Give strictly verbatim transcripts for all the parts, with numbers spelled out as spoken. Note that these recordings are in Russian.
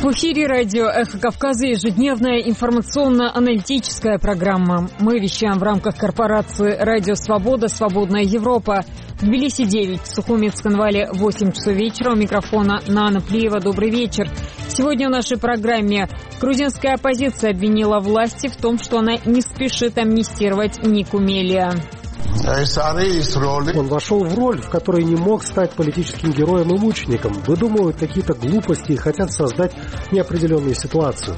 В эфире радио «Эхо Кавказа» ежедневная информационно-аналитическая программа. Мы вещаем в рамках корпорации «Радио Свобода. Свободная Европа». В Тбилиси девять, в Сухуми Цхинвале восемь часов вечера. У микрофона Нана Плиева. Добрый вечер. Сегодня в нашей программе грузинская оппозиция обвинила власти в том, что она не спешит амнистировать Нику Мелия. Он вошел в роль, в которой не мог стать политическим героем и мучеником. Выдумывают какие-то глупости и хотят создать неопределенную ситуацию.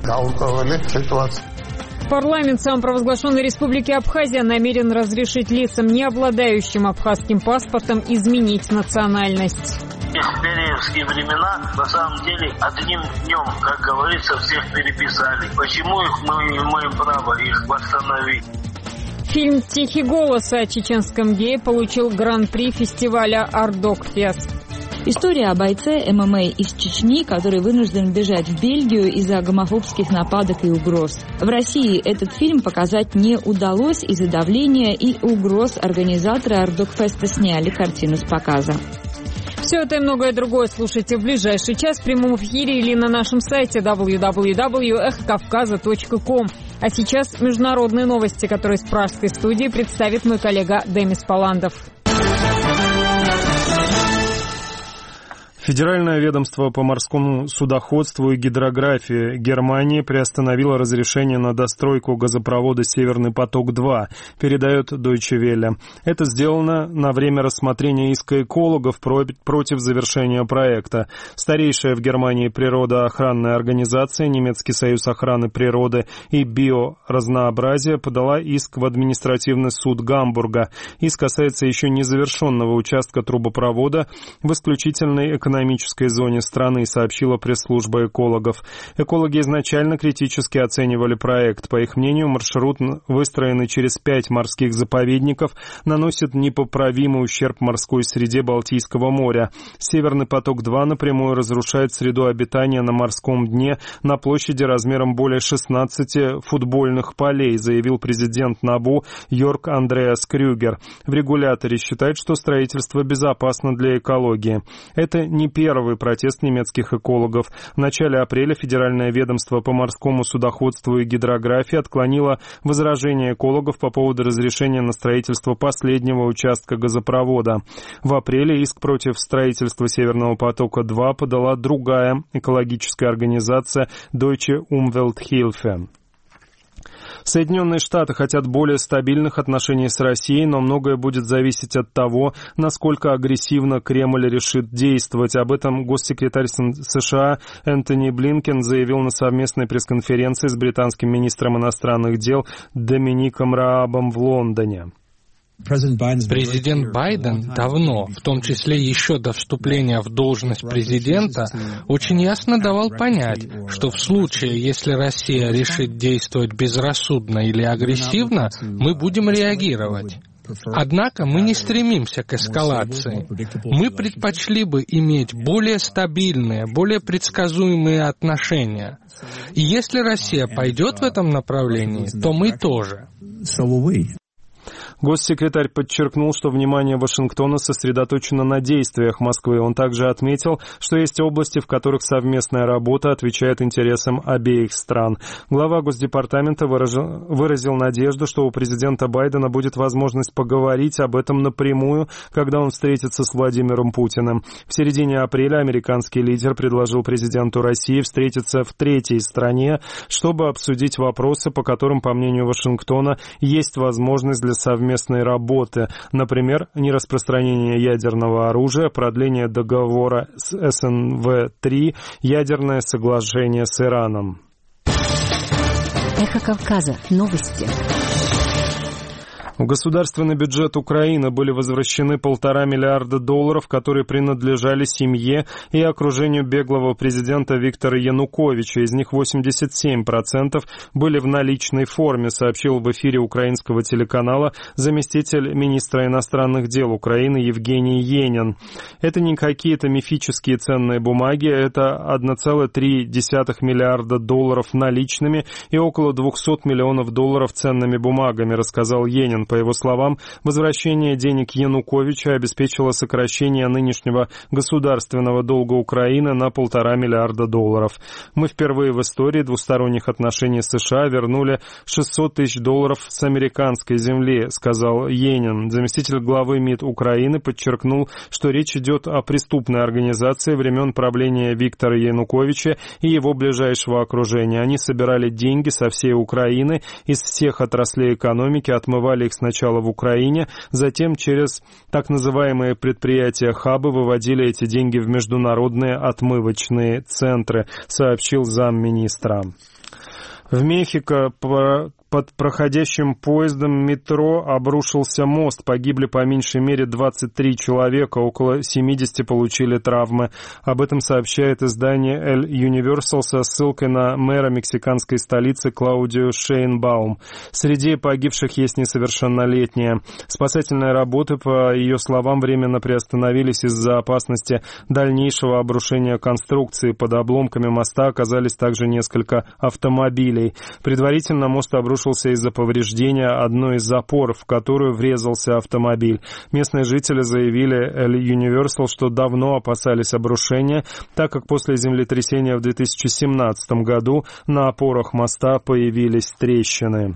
Парламент самопровозглашенной Республики Абхазия намерен разрешить лицам, не обладающим абхазским паспортом, изменить национальность. В бериевские времена, на самом деле, одним днем, как говорится, всех переписали. Почему их мы не имеем права их восстановить? Фильм «Тихий голос» о чеченском гее получил гран-при фестиваля «Ардокфест». История о бойце эм эм а из Чечни, который вынужден бежать в Бельгию из-за гомофобских нападок и угроз. В России этот фильм показать не удалось из-за давления и угроз. Организаторы Ардокфеста сняли картину с показа. Все это и многое другое слушайте в ближайший час в прямом эфире или на нашем сайте дабл ю дабл ю дабл ю точка эхо кавказа точка ком. А сейчас международные новости, которые с пражской студии представит мой коллега Демис Паландов. Федеральное ведомство по морскому судоходству и гидрографии Германии приостановило разрешение на достройку газопровода «Северный поток-два», передает Deutsche Welle. Это сделано на время рассмотрения иска экологов против завершения проекта. Старейшая в Германии природоохранная организация Немецкий союз охраны природы и биоразнообразия подала иск в административный суд Гамбурга. Иск касается еще незавершенного участка трубопровода в исключительной экономической экономической зоне страны, сообщила пресс-служба экологов. Экологи изначально критически оценивали проект. По их мнению, маршрут, выстроенный через пять морских заповедников, наносит непоправимый ущерб морской среде Балтийского моря. «Северный поток-два» напрямую разрушает среду обитания на морском дне на площади размером более шестнадцати футбольных полей, заявил президент НАБУ Йорк Андреас Крюгер. В регуляторе считают, что строительство безопасно для экологии. Это не первый протест немецких экологов. В начале апреля Федеральное ведомство по морскому судоходству и гидрографии отклонило возражения экологов по поводу разрешения на строительство последнего участка газопровода. В апреле иск против строительства Северного потока-два подала другая экологическая организация Deutsche Umwelthilfe. Соединенные Штаты хотят более стабильных отношений с Россией, но многое будет зависеть от того, насколько агрессивно Кремль решит действовать. Об этом госсекретарь США Энтони Блинкен заявил на совместной пресс-конференции с британским министром иностранных дел Домиником Раабом в Лондоне. Президент Байден давно, в том числе еще до вступления в должность президента, очень ясно давал понять, что в случае, если Россия решит действовать безрассудно или агрессивно, мы будем реагировать. Однако мы не стремимся к эскалации. Мы предпочли бы иметь более стабильные, более предсказуемые отношения. И если Россия пойдет в этом направлении, то мы тоже. Госсекретарь подчеркнул, что внимание Вашингтона сосредоточено на действиях Москвы. Он также отметил, что есть области, в которых совместная работа отвечает интересам обеих стран. Глава Госдепартамента выразил, выразил надежду, что у президента Байдена будет возможность поговорить об этом напрямую, когда он встретится с Владимиром Путиным. В середине апреля американский лидер предложил президенту России встретиться в третьей стране, чтобы обсудить вопросы, по которым, по мнению Вашингтона, есть возможность для совместной работы, например, нераспространение ядерного оружия, продление договора с эс эн вэ три, ядерное соглашение с Ираном. Эхо Кавказа. Новости. В государственный бюджет Украины были возвращены полтора миллиарда долларов, которые принадлежали семье и окружению беглого президента Виктора Януковича. Из них восемьдесят семь процентов были в наличной форме, сообщил в эфире украинского телеканала заместитель министра иностранных дел Украины Евгений Енин. Это не какие-то мифические ценные бумаги, это один целых три десятых миллиарда долларов наличными и около двухсот миллионов долларов ценными бумагами, рассказал Енин. Гудмен. По его словам, возвращение денег Януковича обеспечило сокращение нынешнего государственного долга Украины на полтора миллиарда долларов. Мы впервые в истории двусторонних отношений с США вернули шестьсот тысяч долларов с американской земли, сказал Енин. Заместитель главы МИД Украины подчеркнул, что речь идет о преступной организации времен правления Виктора Януковича и его ближайшего окружения. Они собирали деньги со всей Украины, из всех отраслей экономики, отмывали их сначала в Украине, затем через так называемые предприятия-хабы выводили эти деньги в международные отмывочные центры, сообщил замминистра. В Мехико под проходящим поездом метро обрушился мост. Погибли по меньшей мере двадцать три человека, около семьдесят получили травмы. Об этом сообщает издание El Universal со ссылкой на мэра мексиканской столицы Клаудио Шейнбаум. Среди погибших есть несовершеннолетние. Спасательные работы, по ее словам, временно приостановились из-за опасности дальнейшего обрушения конструкции. Под обломками моста оказались также несколько автомобилей. Предварительно мост обрушился из-за повреждения одной из запор, в которую врезался автомобиль. Местные жители заявили El Universal, что давно опасались обрушения, так как после землетрясения в две тысячи семнадцатом году на опорах моста появились трещины.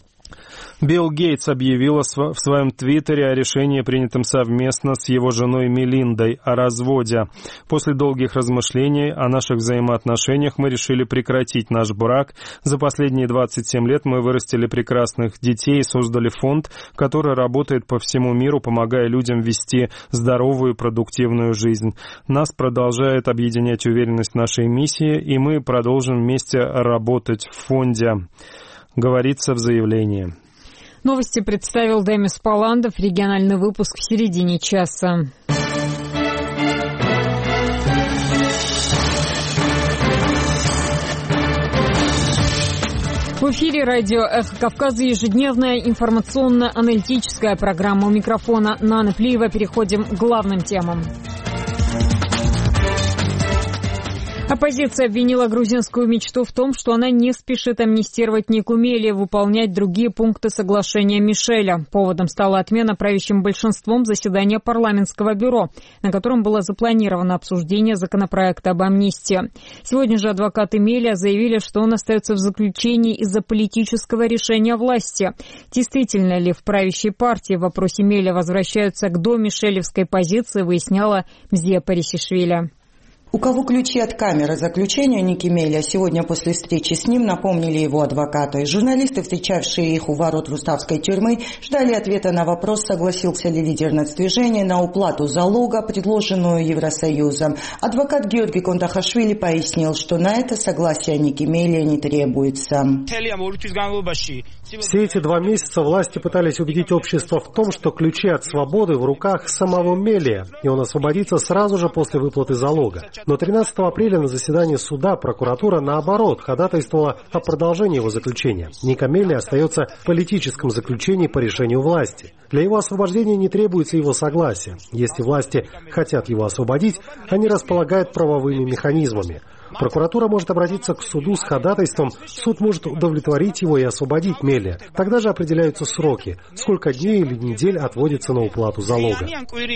Билл Гейтс объявил в своем твиттере о решении, принятом совместно с его женой Мелиндой, о разводе. После долгих размышлений о наших взаимоотношениях мы решили прекратить наш брак. За последние двадцать семь лет мы вырастили прекрасных детей и создали фонд, который работает по всему миру, помогая людям вести здоровую и продуктивную жизнь. Нас продолжает объединять уверенность в нашей миссии, и мы продолжим вместе работать в фонде, говорится в заявлении. Новости представил Демис Паландов. Региональный выпуск в середине часа. В эфире радио «Эхо Кавказа» ежедневная информационно-аналитическая программа. У микрофона Нана Плиева. Переходим к главным темам. Оппозиция обвинила грузинскую мечту в том, что она не спешит амнистировать Нику Мелли и выполнять другие пункты соглашения Мишеля. Поводом стала отмена правящим большинством заседания парламентского бюро, на котором было запланировано обсуждение законопроекта об амнистии. Сегодня же адвокаты Мелли заявили, что он остается в заключении из-за политического решения власти. Действительно ли в правящей партии в вопросе Мелли возвращаются к домишелевской позиции, выясняла Мзия Парисишвили. У кого ключи от камеры заключения Ники Мелли сегодня после встречи с ним напомнили его адвокаты. Журналисты, встречавшие их у ворот Руставской тюрьмы, ждали ответа на вопрос, согласился ли лидер нацдвижения на уплату залога, предложенную Евросоюзом. Адвокат Георгий Кондахашвили пояснил, что на это согласие Ники Мелли не требуется. Все эти два месяца власти пытались убедить общество в том, что ключи от свободы в руках самого Мелли, и он освободится сразу же после выплаты залога. Но тринадцатого апреля на заседании суда прокуратура, наоборот, ходатайствовала о продолжении его заключения. Ника Мелли остается в политическом заключении по решению власти. Для его освобождения не требуется его согласия. Если власти хотят его освободить, они располагают правовыми механизмами. Прокуратура может обратиться к суду с ходатайством, суд может удовлетворить его и освободить Мелли. Тогда же определяются сроки, сколько дней или недель отводится на уплату залога.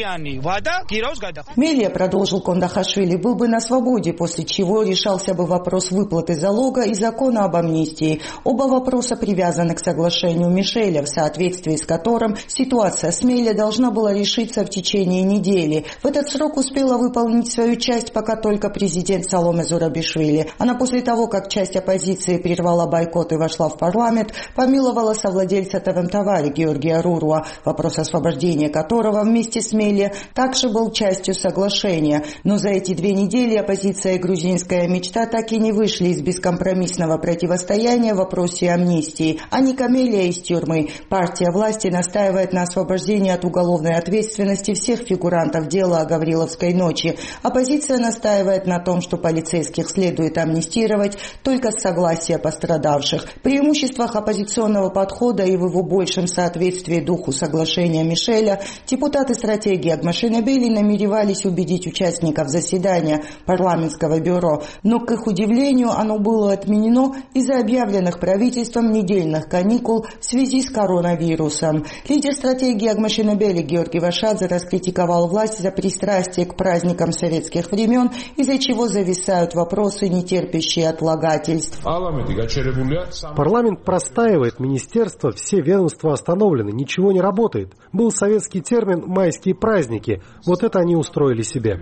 Мелли, продолжил Кондахашвили, был бы на свободе, после чего решался бы вопрос выплаты залога и закона об амнистии. Оба вопроса привязаны к соглашению Мишеля, в соответствии с которым ситуация с Мелли должна была решиться в течение недели. В этот срок успела выполнить свою часть пока только президент Саломе Зурабишвили. Она после того, как часть оппозиции прервала бойкот и вошла в парламент, помиловала совладельца ТВМ-Тавари Георгия Руруа, вопрос освобождения которого вместе с Мелли также был частью соглашения. Но за эти две недели оппозиция и грузинская мечта так и не вышли из бескомпромиссного противостояния в вопросе амнистии. А Ника Мелли из тюрьмы. Партия власти настаивает настаивает на освобождении от уголовной ответственности всех фигурантов дела о Гавриловской ночи. Оппозиция настаивает на том, что полицейских следует амнистировать только с согласия пострадавших. В преимуществах оппозиционного подхода и в его большем соответствии духу соглашения Мишеля депутаты стратегии Агмашинебели намеревались убедить участников заседания парламентского бюро, но, к их удивлению, оно было отменено из-за объявленных правительством недельных каникул в связи с коронавирусом. Лидер стратегии Агмашинебели Георгий Вашадзе раскритиковал власть за пристрастие к праздникам советских времен, из-за чего зависают вопросы, не терпящие отлагательств. Парламент простаивает, министерство, все ведомства остановлены, ничего не работает. Был советский термин «майские праздники». Вот это они устроили себе.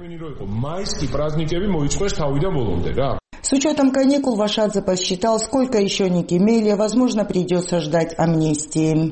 С учетом каникул Вашадзе посчитал, сколько еще Ники Мелия, возможно, придется ждать амнистии.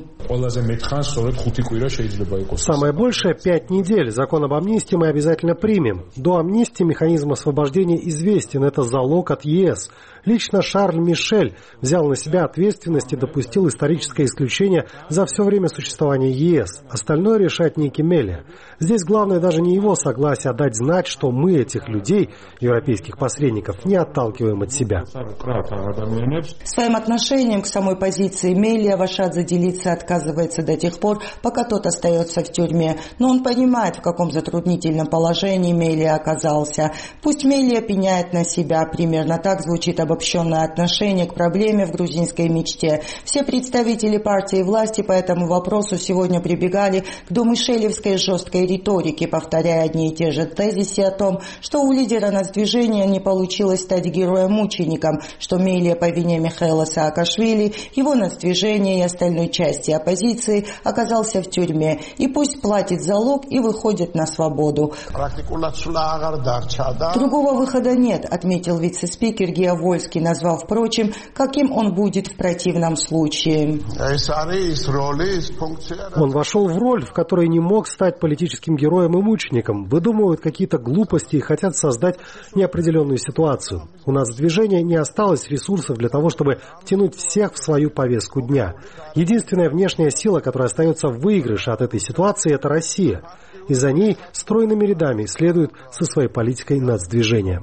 Самое большее – пять недель. Закон об амнистии мы обязательно примем. До амнистии механизм освобождения известен. Это залог от ЕС. Лично Шарль Мишель взял на себя ответственность и допустил историческое исключение за все время существования ЕС. Остальное решает Ники Мелия. Здесь главное даже не его согласие, а дать знать, что мы этих людей, европейских посредников, не отталкиваем от себя. Своим отношением к самой позиции Мелия Вашадзе делиться отказывается до тех пор, пока тот остается в тюрьме. Но он понимает, в каком затруднительном положении Мелия оказался. Пусть Мелия пеняет на себя. Примерно так звучит обобщенное отношение к проблеме в грузинской мечте. Все представители партии власти по этому вопросу сегодня прибегали к домишелевской жесткой риторике, повторяя одни и те же тезисы о том, что у лидера нацдвижения не получилось стать героем-мучеником, что Мелия по вине Михаила Саакашвили, его нацдвижения и остальной части оппозиции оказался в тюрьме. И пусть платит залог и выходит на свободу. Другого выхода нет, отметил вице-спикер Геа Вольский, назвав, впрочем, каким он будет в противном случае. Он вошел в роль, в которой не мог стать политическим героем и мучеником. Выдумывают какие-то глупости и хотят создать неопределенную ситуацию. У нас в движении не осталось ресурсов для того, чтобы втянуть всех в свою повестку дня. Единственная внешняя сила, которая остается в выигрыше от этой ситуации, это Россия. И за ней стройными рядами следует со своей политикой нацдвижения.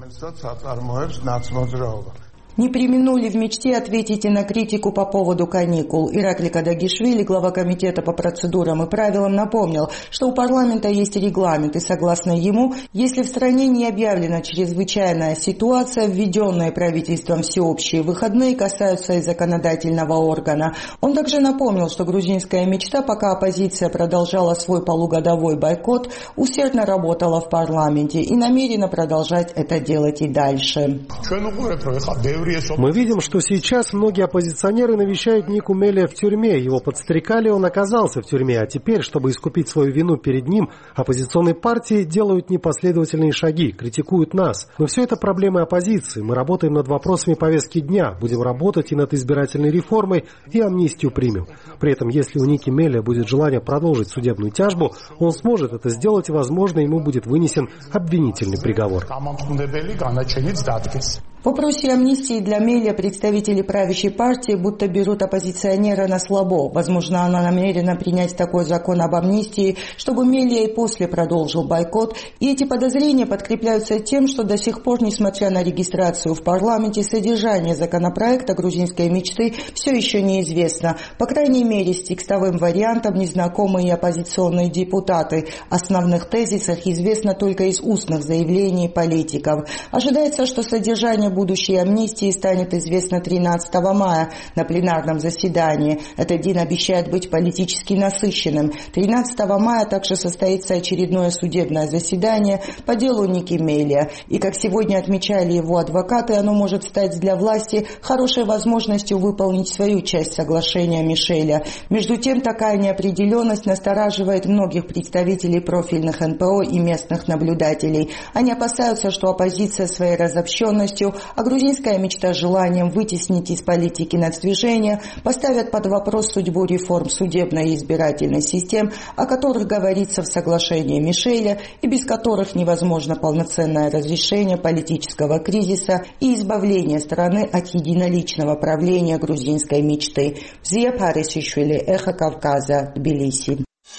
Не преминули в мечте ответить и на критику по поводу каникул. Ираклий Кадагишвили, глава комитета по процедурам и правилам, напомнил, что у парламента есть регламент, и согласно ему, если в стране не объявлена чрезвычайная ситуация, введенные правительством всеобщие выходные касаются и законодательного органа. Он также напомнил, что грузинская мечта, пока оппозиция продолжала свой полугодовой бойкот, усердно работала в парламенте и намерена продолжать это делать и дальше. Мы видим, что сейчас многие оппозиционеры навещают Нику Мелия в тюрьме. Его подстрекали, он оказался в тюрьме. А теперь, чтобы искупить свою вину перед ним, оппозиционные партии делают непоследовательные шаги, критикуют нас. Но все это проблемы оппозиции. Мы работаем над вопросами повестки дня. Будем работать и над избирательной реформой, и амнистию примем. При этом, если у Ники Мелия будет желание продолжить судебную тяжбу, он сможет это сделать, и, возможно, ему будет вынесен обвинительный приговор. В вопросе амнистии для Мелия представители правящей партии будто берут оппозиционера на слабо. Возможно, она намерена принять такой закон об амнистии, чтобы Мелия и после продолжил бойкот. И эти подозрения подкрепляются тем, что до сих пор, несмотря на регистрацию в парламенте, содержание законопроекта грузинской мечты все еще неизвестно. По крайней мере, с текстовым вариантом незнакомые оппозиционные депутаты. Основных тезисах известно только из устных заявлений политиков. Ожидается, что содержание будущей амнистии станет известно тринадцатого мая на пленарном заседании. Этот день обещает быть политически насыщенным. тринадцатого мая также состоится очередное судебное заседание по делу Ники Мелия. И, как сегодня отмечали его адвокаты, оно может стать для власти хорошей возможностью выполнить свою часть соглашения Мишеля. Между тем, такая неопределенность настораживает многих представителей профильных эн пэ о и местных наблюдателей. Они опасаются, что оппозиция своей разобщенностью, а грузинская мечта желанием вытеснить из политики нацдвижения поставят под вопрос судьбу реформ судебной и избирательной систем, о которых говорится в соглашении Мишеля и без которых невозможно полноценное разрешение политического кризиса и избавление страны от единоличного правления грузинской мечты. Зия Парисишвили, Эхо Кавказа, Тбилиси.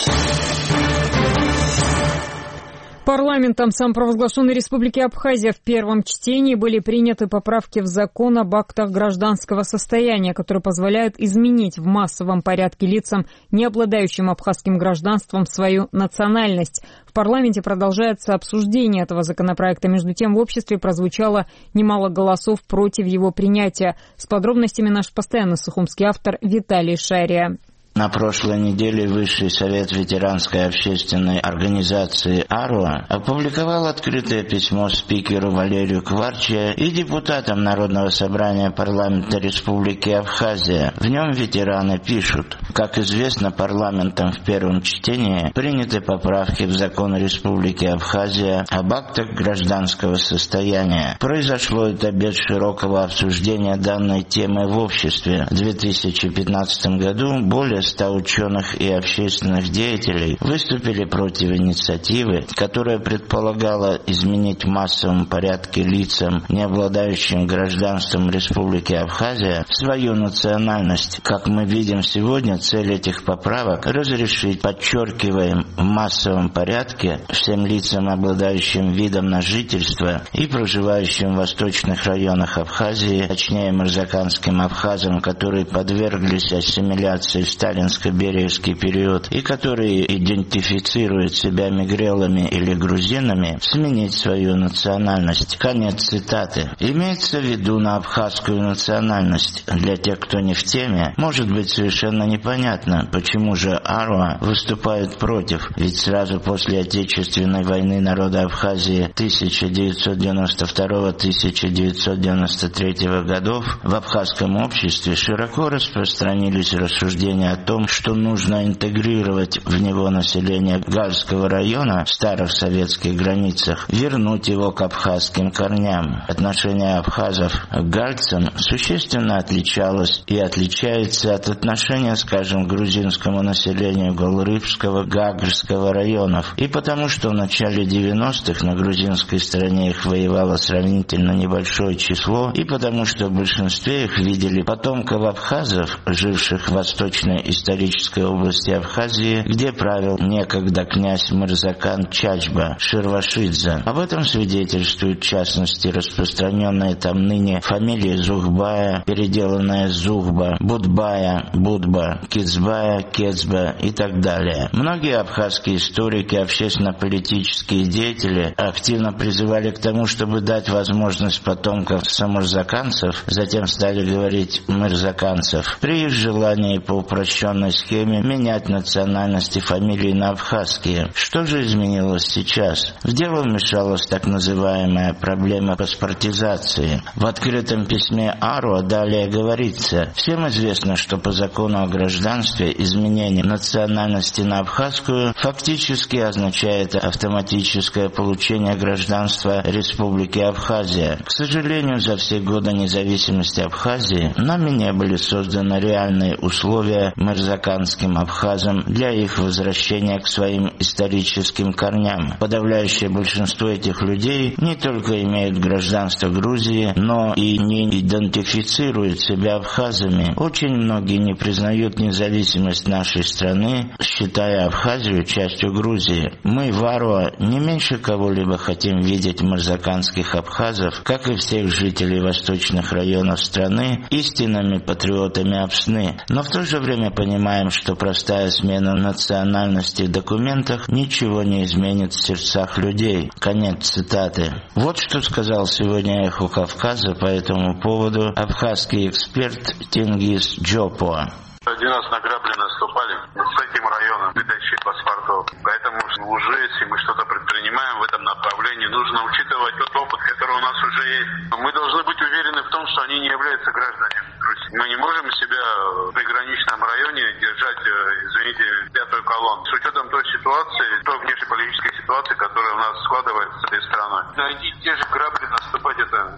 Парламентом самопровозглашенной Республики Абхазия в первом чтении были приняты поправки в закон об актах гражданского состояния, которые позволяют изменить в массовом порядке лицам, не обладающим абхазским гражданством, свою национальность. В парламенте продолжается обсуждение этого законопроекта. Между тем, в обществе прозвучало немало голосов против его принятия. С подробностями наш постоянный сухумский автор Виталий Шария. На прошлой неделе Высший совет ветеранской общественной организации АРОА опубликовал открытое письмо спикеру Валерию Кварче и депутатам Народного собрания парламента Республики Абхазия. В нем ветераны пишут: как известно, парламентом в первом чтении приняты поправки в закон Республики Абхазия об актах гражданского состояния. Произошло это без широкого обсуждения данной темы в обществе. В две тысячи пятнадцатом году более ста ученых и общественных деятелей выступили против инициативы, которая предполагала изменить в массовом порядке лицам, не обладающим гражданством Республики Абхазия, свою национальность. Как мы видим сегодня, цель этих поправок — разрешить, подчеркиваем, в массовом порядке всем лицам, обладающим видом на жительство и проживающим в восточных районах Абхазии, точнее мырзаканским абхазам, которые подверглись ассимиляции в сталинско-бериевский период и которые идентифицируют себя мигрелами или грузинами, сменить свою национальность. Конец цитаты. Имеется в виду на абхазскую национальность. Для тех, кто не в теме, может быть совершенно непонятно, почему же АРОА выступают против, ведь сразу после Отечественной войны народа Абхазии тысяча девятьсот девяносто второго — тысяча девятьсот девяносто третьего годов в абхазском обществе широко распространились рассуждения о том, что нужно интегрировать в него население Гальского района в старых советских границах, вернуть его к абхазским корням. Отношение абхазов к гальцам существенно отличалось и отличается от отношения, скажем, к грузинскому населению Голрыбского, Гагрского районов. И потому, что в начале девяностых на грузинской стороне их воевало сравнительно небольшое число, и потому, что в большинстве их видели потомков абхазов, живших в восточной исторической области Абхазии, где правил некогда князь Мырзакан Чачба Ширвашидзе. Об этом свидетельствуют, в частности, распространенные там ныне фамилии Зухбая, переделанная Зухба, Будбая, Будба, Кицбая, Кецба и так далее. Многие абхазские историки, общественно-политические деятели активно призывали к тому, чтобы дать возможность потомкам самурзаканцев, затем стали говорить мырзаканцев, при их желании по упрощенной схеме менять национальности фамилии на абхазские. Что же изменилось сейчас? В дело вмешалась так называемая проблема паспортизации. В открытом письме АРОА далее говорится: всем известно, что по закону о гражданстве изменение национальности на абхазскую фактически означает автоматическое получение гражданства Республики Абхазия. К сожалению, за все годы независимости Абхазии нами не были созданы реальные условия мырзаканским абхазам для их возвращения к своим историческим корням. Подавляющее большинство этих людей не только имеют гражданство Грузии, но и не идентифицируют себя абхазами. Очень многие не признают независимость нашей страны, считая Абхазию частью Грузии. Мы в АРОА не меньше кого-либо хотим видеть мырзаканских абхазов, как и всех жителей восточных районов страны, истинными патриотами Апсны. Но в то же время понимаем, что простая смена национальности в документах ничего не изменит в сердцах людей. Конец цитаты. Вот что сказал сегодня «Эхо Кавказа» по этому поводу абхазский эксперт Тенгиз Джопоа. Один раз на грабли наступали с этим районом, выдачи паспортов. Поэтому уже, если мы что-то предпринимаем в этом направлении, нужно учитывать тот опыт, который у нас уже есть. Мы должны быть уверены в том, что они не являются гражданами. Мы не можем себя в приграничном районе держать, извините, пятую колонну. С учетом той ситуации, той внешнеполитической ситуации, которая у нас складывается с этой страной. Найти те же грабли, наступать, это, это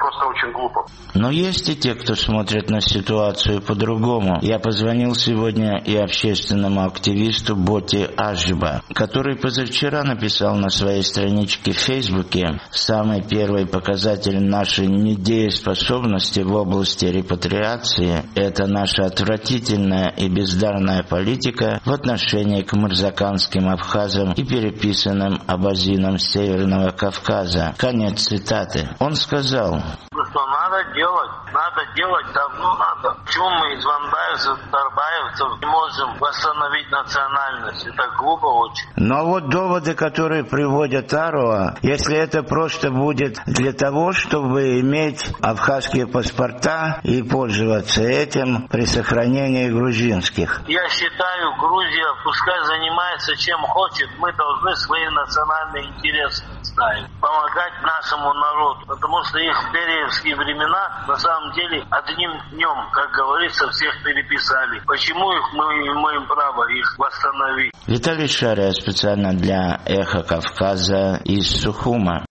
просто очень глупо. Но есть и те, кто смотрит на ситуацию по-другому. Я позвонил сегодня и общественному активисту Боти Ажба, который позавчера написал на своей страничке в Фейсбуке: самый первый показатель нашей недееспособности в области репатриации – это наша отвратительная и бездарная политика в отношении к мырзаканским абхазам и переписанным абазинам Северного Кавказа. Конец цитаты. Он сказал: что надо делать, надо делать, давно надо. Почему мы из вандаевцев, тарбаевцев не можем восстановить национальность? Это глупо очень. Но вот доводы, которые приводят Аруа, если это просто будет для того, чтобы иметь абхазские паспорта и пользоваться этим при сохранении грузинских. Я считаю, Грузия пускай занимается чем хочет, мы должны свои национальные интересы ставить, помогать нашему народу, потому что их периевские времена на самом деле одним днем, как говорится, всех переписали. Почему их мы имеем право их восстановить? Виталий Шария специально для «Эхо Кавказа» из Сухума.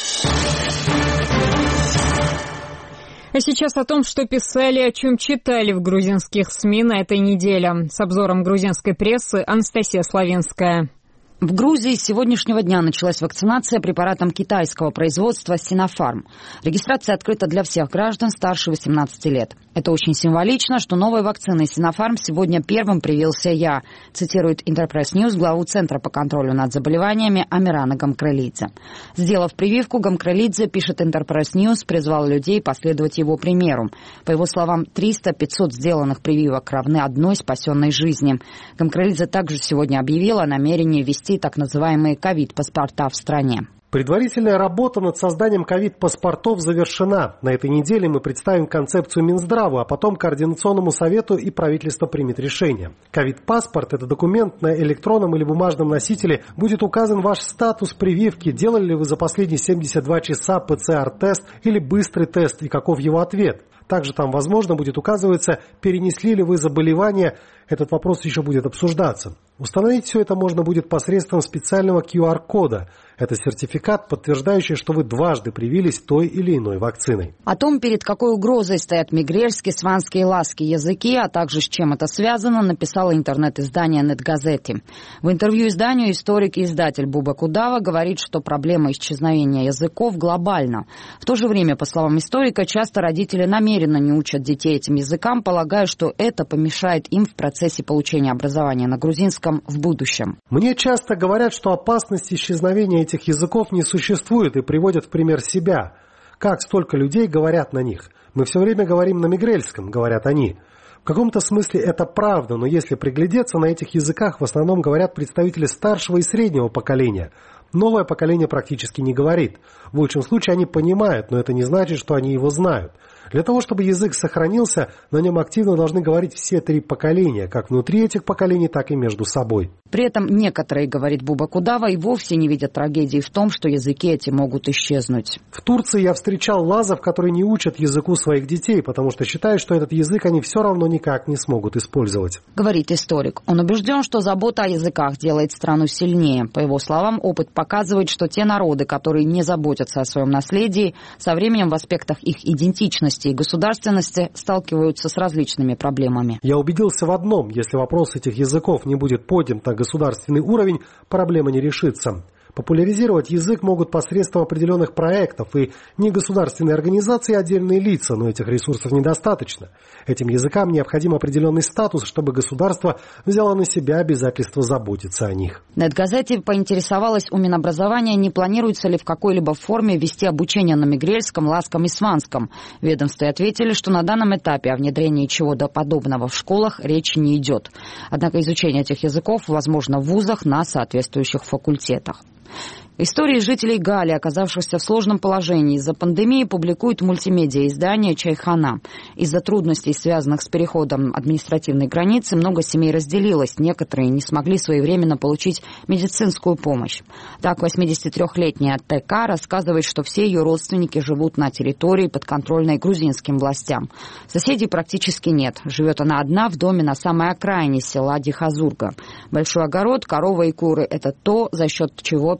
А сейчас о том, что писали, о чем читали в грузинских СМИ на этой неделе. С обзором грузинской прессы Анастасия Славинская. В Грузии с сегодняшнего дня началась вакцинация препаратом китайского производства «Синофарм». Регистрация открыта для всех граждан старше восемнадцати лет. Это очень символично, что новой вакциной «Синофарм» сегодня первым привился я, цитирует Интерпресс Ньюс главу Центра по контролю над заболеваниями Амирана Гамкрелидзе. Сделав прививку, Гамкрелидзе, пишет Интерпресс Ньюс, призвал людей последовать его примеру. По его словам, триста-пятьсот сделанных прививок равны одной спасенной жизни. Гамкрелидзе также сегодня объявила о намерении ввести так называемые ковид-паспорта в стране. Предварительная работа над созданием ковид-паспортов завершена. На этой неделе мы представим концепцию Минздраву, а потом Координационному совету, и правительство примет решение. Ковид-паспорт – это документ, на электронном или бумажном носителе будет указан ваш статус прививки, делали ли вы за последние семьдесят два часа ПЦР-тест или быстрый тест и каков его ответ. Также там, возможно, будет указываться, перенесли ли вы заболевание. Этот вопрос еще будет обсуждаться. Установить все это можно будет посредством специального ку ар кода. Это сертификат, подтверждающий, что вы дважды привились той или иной вакциной. О том, перед какой угрозой стоят мигрельские, сванские и ласские языки, а также с чем это связано, написало интернет-издание «Нетгазети». В интервью изданию историк и издатель Буба Кудава говорит, что проблема исчезновения языков глобальна. В то же время, по словам историка, часто родители намеренно не учат детей этим языкам, полагая, что это помешает им в процессе получения образования на грузинском в будущем. Мне часто говорят, что опасность исчезновения этих языков не существует, и приводят в пример себя. Как столько людей говорят на них? Мы все время говорим на мигрельском, говорят они. В каком-то смысле это правда, но если приглядеться, на этих языках в основном говорят представители старшего и среднего поколения. Новое поколение практически не говорит. В лучшем случае они понимают, но это не значит, что они его знают. Для того, чтобы язык сохранился, на нем активно должны говорить все три поколения, как внутри этих поколений, так и между собой. При этом некоторые, говорит Буба Кудава, и вовсе не видят трагедии в том, что языки эти могут исчезнуть. В Турции я встречал лазов, которые не учат языку своих детей, потому что считают, что этот язык они все равно никак не смогут использовать. Говорит историк. Он убежден, что забота о языках делает страну сильнее. По его словам, опыт показывает, что те народы, которые не заботятся о своем наследии, со временем в аспектах их идентичности и государственности сталкиваются с различными проблемами. Я убедился в одном: если вопрос этих языков не будет поднят на государственный уровень, проблема не решится. Популяризировать язык могут посредством определенных проектов и негосударственные организации и отдельные лица, но этих ресурсов недостаточно. Этим языкам необходим определенный статус, чтобы государство взяло на себя обязательство заботиться о них. Нетгазети поинтересовалась у Минобразования, не планируется ли в какой-либо форме вести обучение на мигрельском, ласском и сванском. В ведомстве ответили, что на данном этапе о внедрении чего-то подобного в школах речи не идет. Однако изучение этих языков возможно в вузах на соответствующих факультетах. Истории жителей Гали, оказавшихся в сложном положении из-за пандемии, публикует мультимедиа-издание «Чайхана». Из-за трудностей, связанных с переходом административной границы, много семей разделилось. Некоторые не смогли своевременно получить медицинскую помощь. Так, восьмидесятитрёхлетняя ТК рассказывает, что все ее родственники живут на территории, подконтрольной грузинским властям. Соседей практически нет. Живет она одна в доме на самой окраине села Дихазурга. Большой огород, корова и куры – это то, за счет чего пенсионеры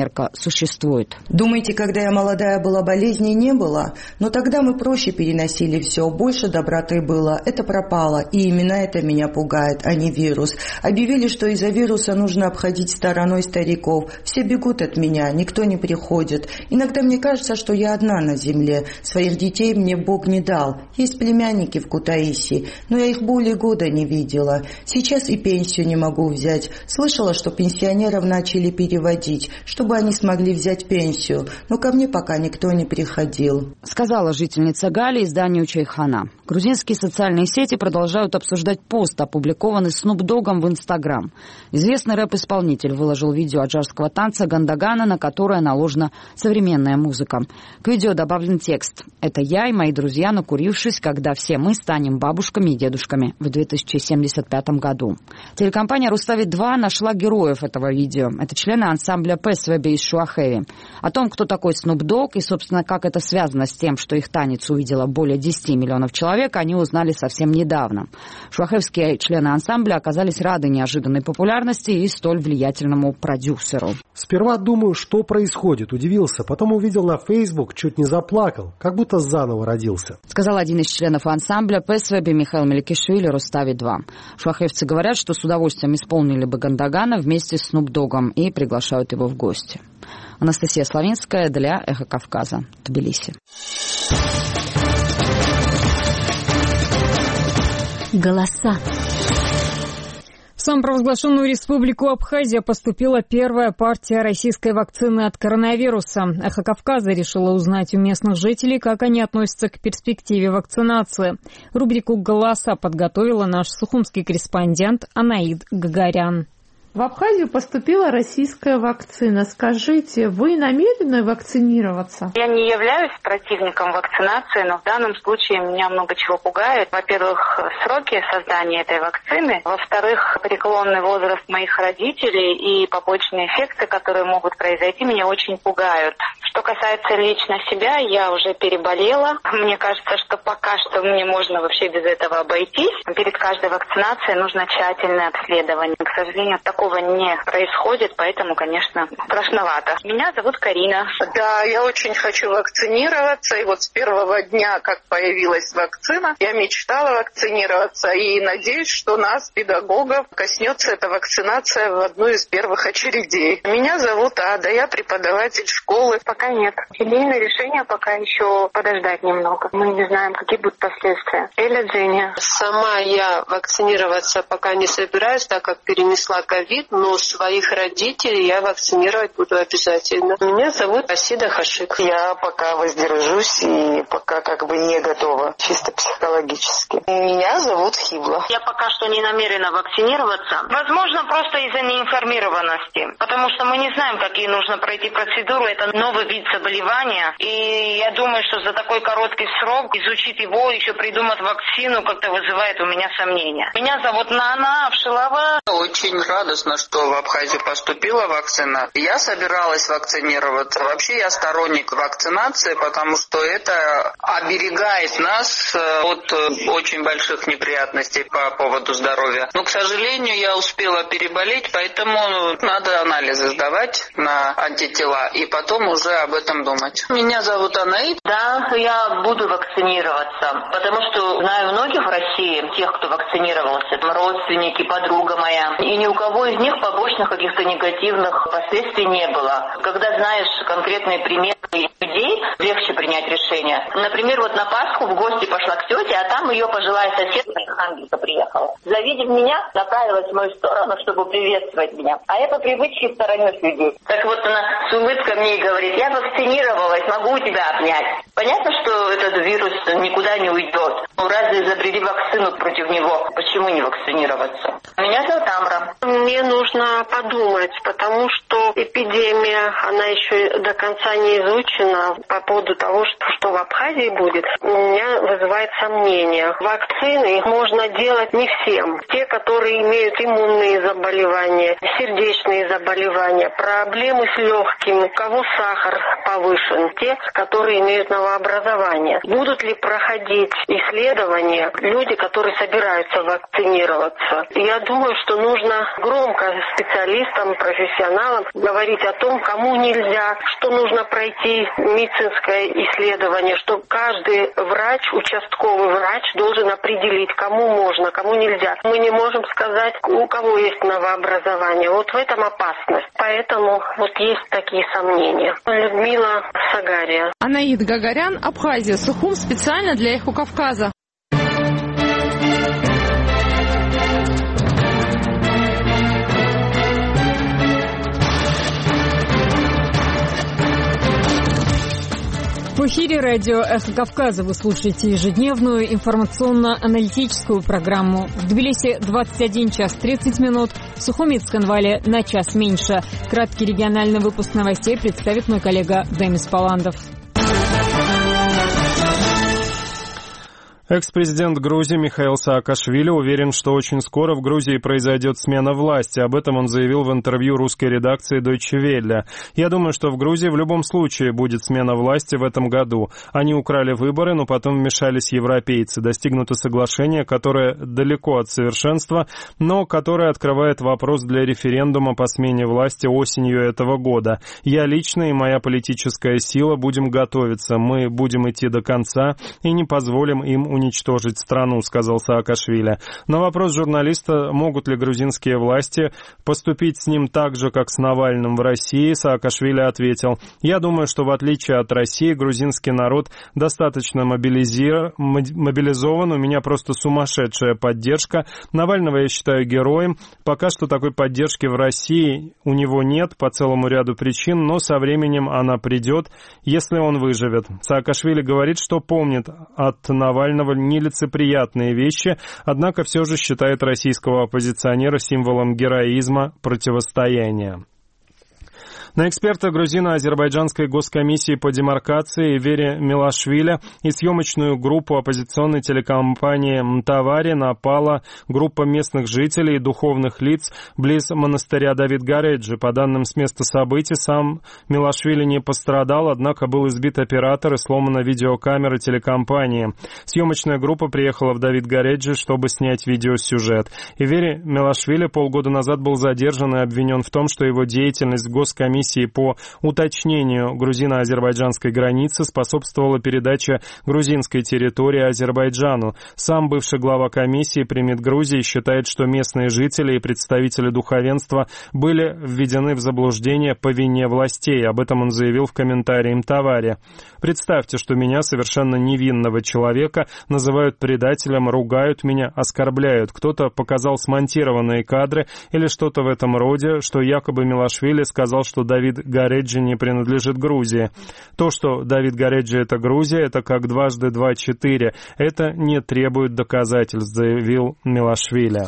пенсионерка, существует. Думаете, когда я молодая была, болезней не было? Но тогда мы проще переносили все, больше доброты было. Это пропало, и именно это меня пугает, а не вирус. Объявили, что из-за вируса нужно обходить стороной стариков. Все бегут от меня, никто не приходит. Иногда мне кажется, что я одна на земле. Своих детей мне Бог не дал. Есть племянники в Кутаиси, но я их более года не видела. Сейчас и пенсию не могу взять. Слышала, что пенсионеров начали переводить, чтобы они смогли взять пенсию. Но ко мне пока никто не приходил. Сказала жительница Гали изданию Чайхана. Грузинские социальные сети продолжают обсуждать пост, опубликованный Снуп Доггом в Инстаграм. Известный рэп-исполнитель выложил видео аджарского танца Гандагана, на которое наложена современная музыка. К видео добавлен текст: «Это я и мои друзья, накурившись, когда все мы станем бабушками и дедушками» в две тысячи семьдесят пятом году. Телекомпания «Рустави два» нашла героев этого видео. Это члены ансамбля Песвеби из Шуахеви. О том, кто такой Снуп Догг и, собственно, как это связано с тем, что их танец увидело более десяти миллионов человек, они узнали совсем недавно. Шуахевские члены ансамбля оказались рады неожиданной популярности и столь влиятельному продюсеру. Сперва думаю, что происходит, удивился, потом увидел на Facebook, чуть не заплакал, как будто заново родился. Сказал один из членов ансамбля Песвеби Михаил Меликишвили Рустави два. Шуахевцы говорят, что с удовольствием исполнили бы Гандагана вместе с Снуп Доггом и приглашают его в гости. Анастасия Славинская для «Эхо Кавказа», Тбилиси. Голоса. В самопровозглашенную республику Абхазия поступила первая партия российской вакцины от коронавируса. «Эхо Кавказа» решила узнать у местных жителей, как они относятся к перспективе вакцинации. Рубрику «Голоса» подготовила наш сухумский корреспондент Анаид Гагарян. В Абхазию поступила российская вакцина. Скажите, вы намерены вакцинироваться? Я не являюсь противником вакцинации, но в данном случае меня много чего пугает. Во-первых, сроки создания этой вакцины. Во-вторых, преклонный возраст моих родителей и побочные эффекты, которые могут произойти, меня очень пугают. Что касается лично себя, я уже переболела. Мне кажется, что пока что мне можно вообще без этого обойтись. Перед каждой вакцинацией нужно тщательное обследование. К сожалению, такого не происходит, поэтому, конечно, страшновато. Меня зовут Карина. Да, я очень хочу вакцинироваться. И вот с первого дня, как появилась вакцина, я мечтала вакцинироваться. И надеюсь, что нас, педагогов, коснется эта вакцинация в одну из первых очередей. Меня зовут Ада, я преподаватель школы. Пока нет. Семейное решение пока еще подождать немного. Мы не знаем, какие будут последствия. Эля Дженни. Сама я вакцинироваться пока не собираюсь, так как перенесла ковид. Но своих родителей я вакцинировать буду обязательно. Меня зовут Асида Хашик. Я пока воздержусь и пока как бы не готова, чисто психологически. Меня зовут Хибла. Я пока что не намерена вакцинироваться. Возможно, просто из-за неинформированности. Потому что мы не знаем, какие нужно пройти процедуры. Это новый вид заболевания. И я думаю, что за такой короткий срок изучить его, еще придумать вакцину, как-то вызывает у меня сомнения. Меня зовут Нана Авшилова. Очень радостно, что в Абхазию поступила вакцина. Я собиралась вакцинироваться. Вообще я сторонник вакцинации, потому что это оберегает нас от очень больших неприятностей по поводу здоровья. Но, к сожалению, я успела переболеть, поэтому надо анализы сдавать на антитела и потом уже об этом думать. Меня зовут Анаид. Да, я буду вакцинироваться, потому что знаю многих в России, тех, кто вакцинировался, там родственники, подруга моя, и ни у кого из них побочных каких-то негативных последствий не было. Когда знаешь конкретные примеры людей, легче принять решение. Например, вот на Пасху в гости пошла к тете, а там ее пожилая соседка из Архангельска приехала. Завидев меня, направилась в мою сторону, чтобы приветствовать меня. А я по привычке сторонюсь людей. Так вот она с улыбкой мне и говорит: я вакцинировалась, могу тебя обнять. Понятно, что этот вирус никуда не уйдет. Ну, разве изобрели вакцину против него? Почему не вакцинироваться? Меня зовут Амра. Мне нужно подумать, потому что эпидемия, она еще до конца не изучена. По поводу того, что, что в Абхазии будет, меня вызывает сомнения. Вакцины можно делать не всем. Те, которые имеют иммунные заболевания, сердечные заболевания, проблемы с легкими, у кого сахар повышен, те, которые имеют новообразование. Будут ли проходить исследования люди, которые собираются вакцинироваться? Я думаю, что нужно громко специалистам, профессионалам говорить о том, кому нельзя, что нужно пройти медицинское исследование, что каждый врач, участковый врач должен определить, кому можно, кому нельзя. Мы не можем сказать, у кого есть новообразование. Вот в этом опасность. Поэтому вот есть такие сомнения. Людмила Сагария. Анаид Гагарян, Абхазия. Сухум специально для Эхо Кавказа. В эфире радио «Эхо Кавказа» вы слушаете ежедневную информационно-аналитическую программу. В Тбилиси двадцать один час тридцать минут, в Сухуми и Цхинвале на час меньше. Краткий региональный выпуск новостей представит мой коллега Демис Паландов. Экс-президент Грузии Михаил Саакашвили уверен, что очень скоро в Грузии произойдет смена власти. Об этом он заявил в интервью русской редакции Deutsche Welle. «Я думаю, что в Грузии в любом случае будет смена власти в этом году. Они украли выборы, но потом вмешались европейцы. Достигнуто соглашение, которое далеко от совершенства, но которое открывает вопрос для референдума по смене власти осенью этого года. Я лично и моя политическая сила будем готовиться. Мы будем идти до конца и не позволим им уничтожить страну», — сказал Саакашвили. На вопрос журналиста, могут ли грузинские власти поступить с ним так же, как с Навальным в России, Саакашвили ответил: «Я думаю, что в отличие от России, грузинский народ достаточно мобилизир... мобилизован, у меня просто сумасшедшая поддержка. Навального я считаю героем. Пока что такой поддержки в России у него нет по целому ряду причин, но со временем она придет, если он выживет». Саакашвили говорит, что помнит от Навального нелицеприятные вещи, однако все же считает российского оппозиционера символом героизма противостояния. На эксперта грузино-азербайджанской госкомиссии по демаркации Вере Милашвили и съемочную группу оппозиционной телекомпании «Мтавари» напала группа местных жителей и духовных лиц близ монастыря Давид Гареджи. По данным с места событий, сам Милашвили не пострадал, однако был избит оператор и сломана видеокамера телекомпании. Съемочная группа приехала в Давид Гареджи, чтобы снять видеосюжет. И Вере Милашвили полгода назад был задержан и обвинен в том, что его деятельность в госкомиссии по уточнению грузино-азербайджанской границы способствовала передаче грузинской территории Азербайджану. Сам бывший глава комиссии «Примет Грузии» считает, что местные жители и представители духовенства были введены в заблуждение по вине властей. Об этом он заявил в комментарии «Мтавари». «Представьте, что меня, совершенно невинного человека, называют предателем, ругают меня, оскорбляют. Кто-то показал смонтированные кадры или что-то в этом роде, что якобы Милашвили сказал, что Давид Гареджи не принадлежит Грузии. То, что Давид Гареджи — это Грузия, это как дважды два — четыре. Это не требует доказательств», — заявил Милашвили.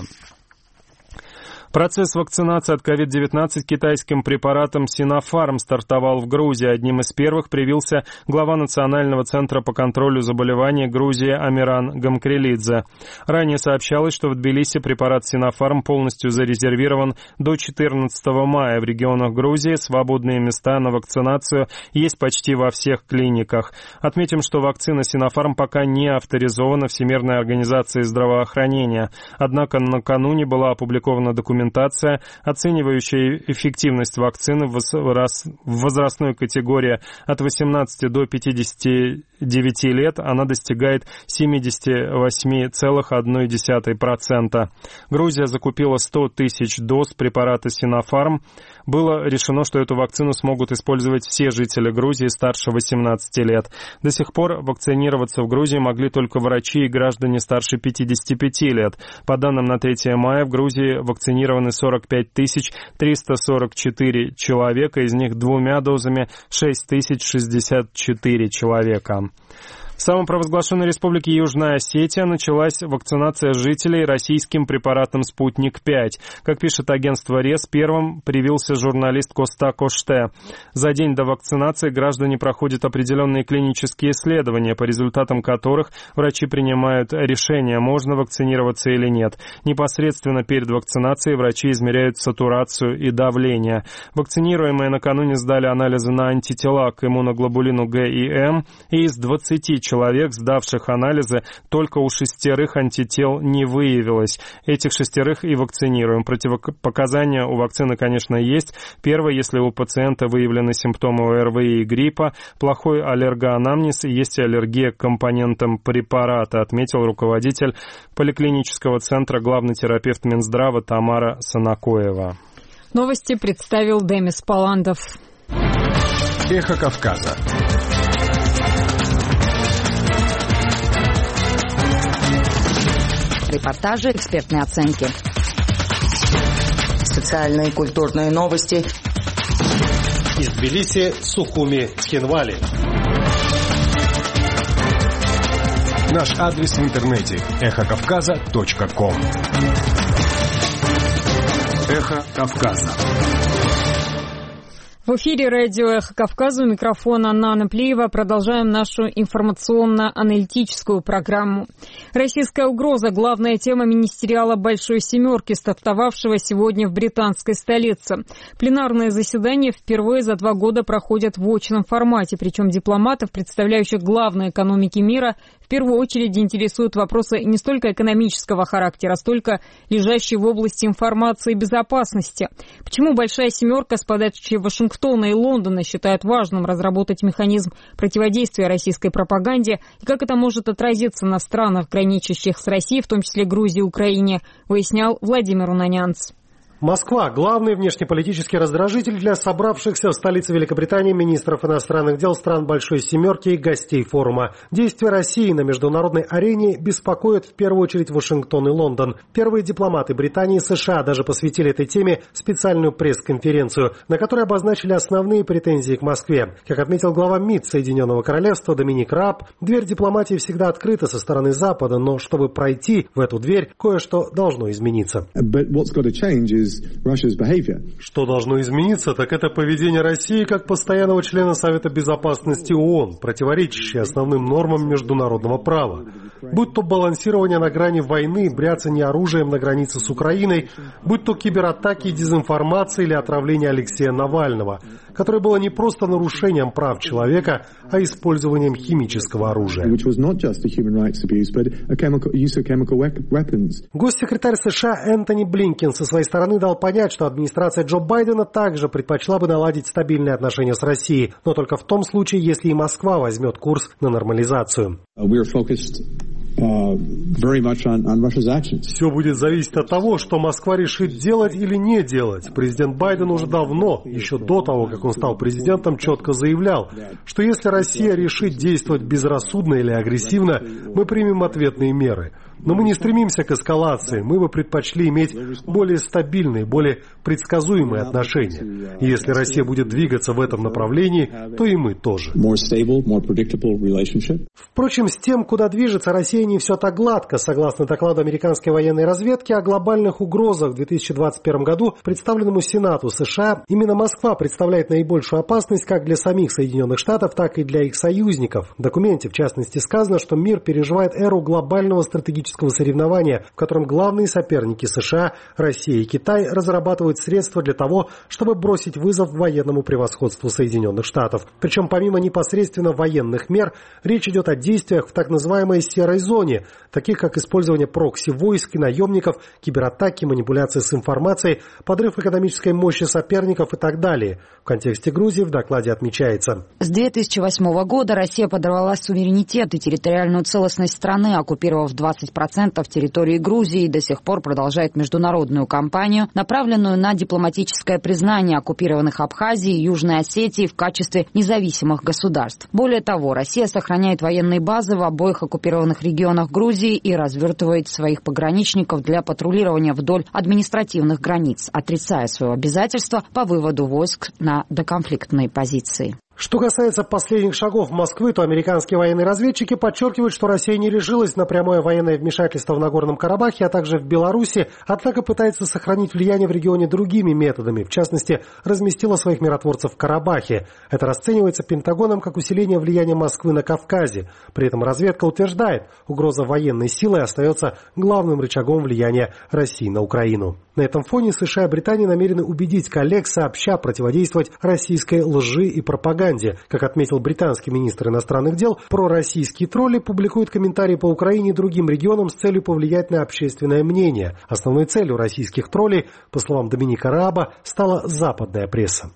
Процесс вакцинации от ковид девятнадцать китайским препаратом Sinopharm стартовал в Грузии. Одним из первых привился глава Национального центра по контролю заболеваний Грузии Амиран Гамкрелидзе. Ранее сообщалось, что в Тбилиси препарат Sinopharm полностью зарезервирован до четырнадцатого мая. В регионах Грузии свободные места на вакцинацию есть почти во всех клиниках. Отметим, что вакцина Sinopharm пока не авторизована Всемирной организацией здравоохранения. Однако накануне была опубликована документация, оценивающая эффективность вакцины в возрастной категории от восемнадцати до пятидесяти девяти лет. Она достигает семьдесят восемь целых одна десятая процента. Грузия закупила сто тысяч доз препарата Sinopharm. Было решено, что эту вакцину смогут использовать все жители Грузии старше восемнадцати лет. До сих пор вакцинироваться в Грузии могли только врачи и граждане старше пятидесяти пяти лет. По данным на третье мая в Грузии вакцинированы сорок пять тысяч триста сорок четыре человека, из них двумя дозами шесть тысяч шестьдесят четыре человека. В самопровозглашенной республике Южная Осетия началась вакцинация жителей российским препаратом «Спутник пять». Как пишет агентство РЕС, первым привился журналист Коста Коште. За день до вакцинации граждане проходят определенные клинические исследования, по результатам которых врачи принимают решение, можно вакцинироваться или нет. Непосредственно перед вакцинацией врачи измеряют сатурацию и давление. Вакцинируемые накануне сдали анализы на антитела к иммуноглобулину Г и М, и из двадцати человек, сдавших анализы, только у шестерых антител не выявилось. Этих шестерых и вакцинируем. Противопоказания у вакцины, конечно, есть. Первое, если у пациента выявлены симптомы ОРВИ и гриппа, плохой аллергоанамнез и есть аллергия к компонентам препарата, отметил руководитель поликлинического центра, главный терапевт Минздрава Тамара Санакоева. Новости представил Демис Паландов. Эхо Кавказа. Репортажи, экспертные оценки. Социальные и культурные новости. Из Тбилиси, Сухуми, Цхинвали. Наш адрес в интернете эхо кавказа точка ком. Эхо Кавказа. В эфире радио «Эхо Кавказа», у микрофона Нана Плиева. Продолжаем нашу информационно-аналитическую программу. Российская угроза – главная тема министериала «Большой семерки», стартовавшего сегодня в британской столице. Пленарные заседания впервые за два года проходят в очном формате, причем дипломатов, представляющих главные экономики мира, в первую очередь интересуют вопросы не столько экономического характера, столько лежащие в области информации и безопасности. Почему «Большая семерка» с подачи Вашингтона и Лондона считают важным разработать механизм противодействия российской пропаганде и как это может отразиться на странах, граничащих с Россией, в том числе Грузии и Украине, выяснял Владимир Унанянц. Москва – главный внешнеполитический раздражитель для собравшихся в столице Великобритании министров иностранных дел стран Большой Семерки и гостей форума. Действия России на международной арене беспокоят в первую очередь Вашингтон и Лондон. Первые дипломаты Британии и США даже посвятили этой теме специальную пресс-конференцию, на которой обозначили основные претензии к Москве. Как отметил глава МИД Соединенного Королевства Доминик Раб, дверь дипломатии всегда открыта со стороны Запада, но чтобы пройти в эту дверь, кое-что должно измениться. Что должно измениться, так это поведение России как постоянного члена Совета Безопасности ООН, противоречащее основным нормам международного права. Будь то балансирование на грани войны, бряцание оружием на границе с Украиной, будь то кибератаки и дезинформация или отравление Алексея Навального, которое было не просто нарушением прав человека, а использованием химического оружия. Госсекретарь США Энтони Блинкен со своей стороны дал понять, что администрация Джо Байдена также предпочла бы наладить стабильные отношения с Россией, но только в том случае, если и Москва возьмет курс на нормализацию. Все будет зависеть от того, что Москва решит делать или не делать. Президент Байден уже давно, еще до того, как он стал президентом, четко заявлял, что если Россия решит действовать безрассудно или агрессивно, мы примем ответные меры. Но мы не стремимся к эскалации, мы бы предпочли иметь более стабильные, более предсказуемые отношения. И если Россия будет двигаться в этом направлении, то и мы тоже. Впрочем, с тем, куда движется Россия, не все так гладко. Согласно докладу американской военной разведки о глобальных угрозах в две тысячи двадцать первом году, представленному Сенату США, именно Москва представляет наибольшую опасность как для самих Соединенных Штатов, так и для их союзников. В документе, в частности, сказано, что мир переживает эру глобального стратегического соревнования, в котором главные соперники США, Россия и Китай разрабатывают средства для того, чтобы бросить вызов военному превосходству Соединенных Штатов. Причем помимо непосредственно военных мер, речь идет о действиях в так называемой серой зоне, таких как использование прокси-войск и наемников, кибератаки, манипуляции с информацией, подрыв экономической мощи соперников и так далее. В контексте Грузии в докладе отмечается. С две тысячи восьмого года Россия подорвала суверенитет и территориальную целостность страны, оккупировав двадцать процентов территории Грузии и до сих пор продолжает международную кампанию, направленную на дипломатическое признание оккупированных Абхазии и Южной Осетии в качестве независимых государств. Более того, Россия сохраняет военные базы в обоих оккупированных регионах Грузии и развертывает своих пограничников для патрулирования вдоль административных границ, отрицая свое обязательство по выводу войск на доконфликтные позиции. Что касается последних шагов Москвы, то американские военные разведчики подчеркивают, что Россия не решилась на прямое военное вмешательство в Нагорном Карабахе, а также в Беларуси, однако пытается сохранить влияние в регионе другими методами. В частности, разместила своих миротворцев в Карабахе. Это расценивается Пентагоном как усиление влияния Москвы на Кавказе. При этом разведка утверждает, угроза военной силой остается главным рычагом влияния России на Украину. На этом фоне США и Британия намерены убедить коллег сообща противодействовать российской лжи и пропаганде. пропаганде. Как отметил британский министр иностранных дел, пророссийские тролли публикуют комментарии по Украине и другим регионам с целью повлиять на общественное мнение. Основной целью российских троллей, по словам Доминика Рааба, стала западная пресса.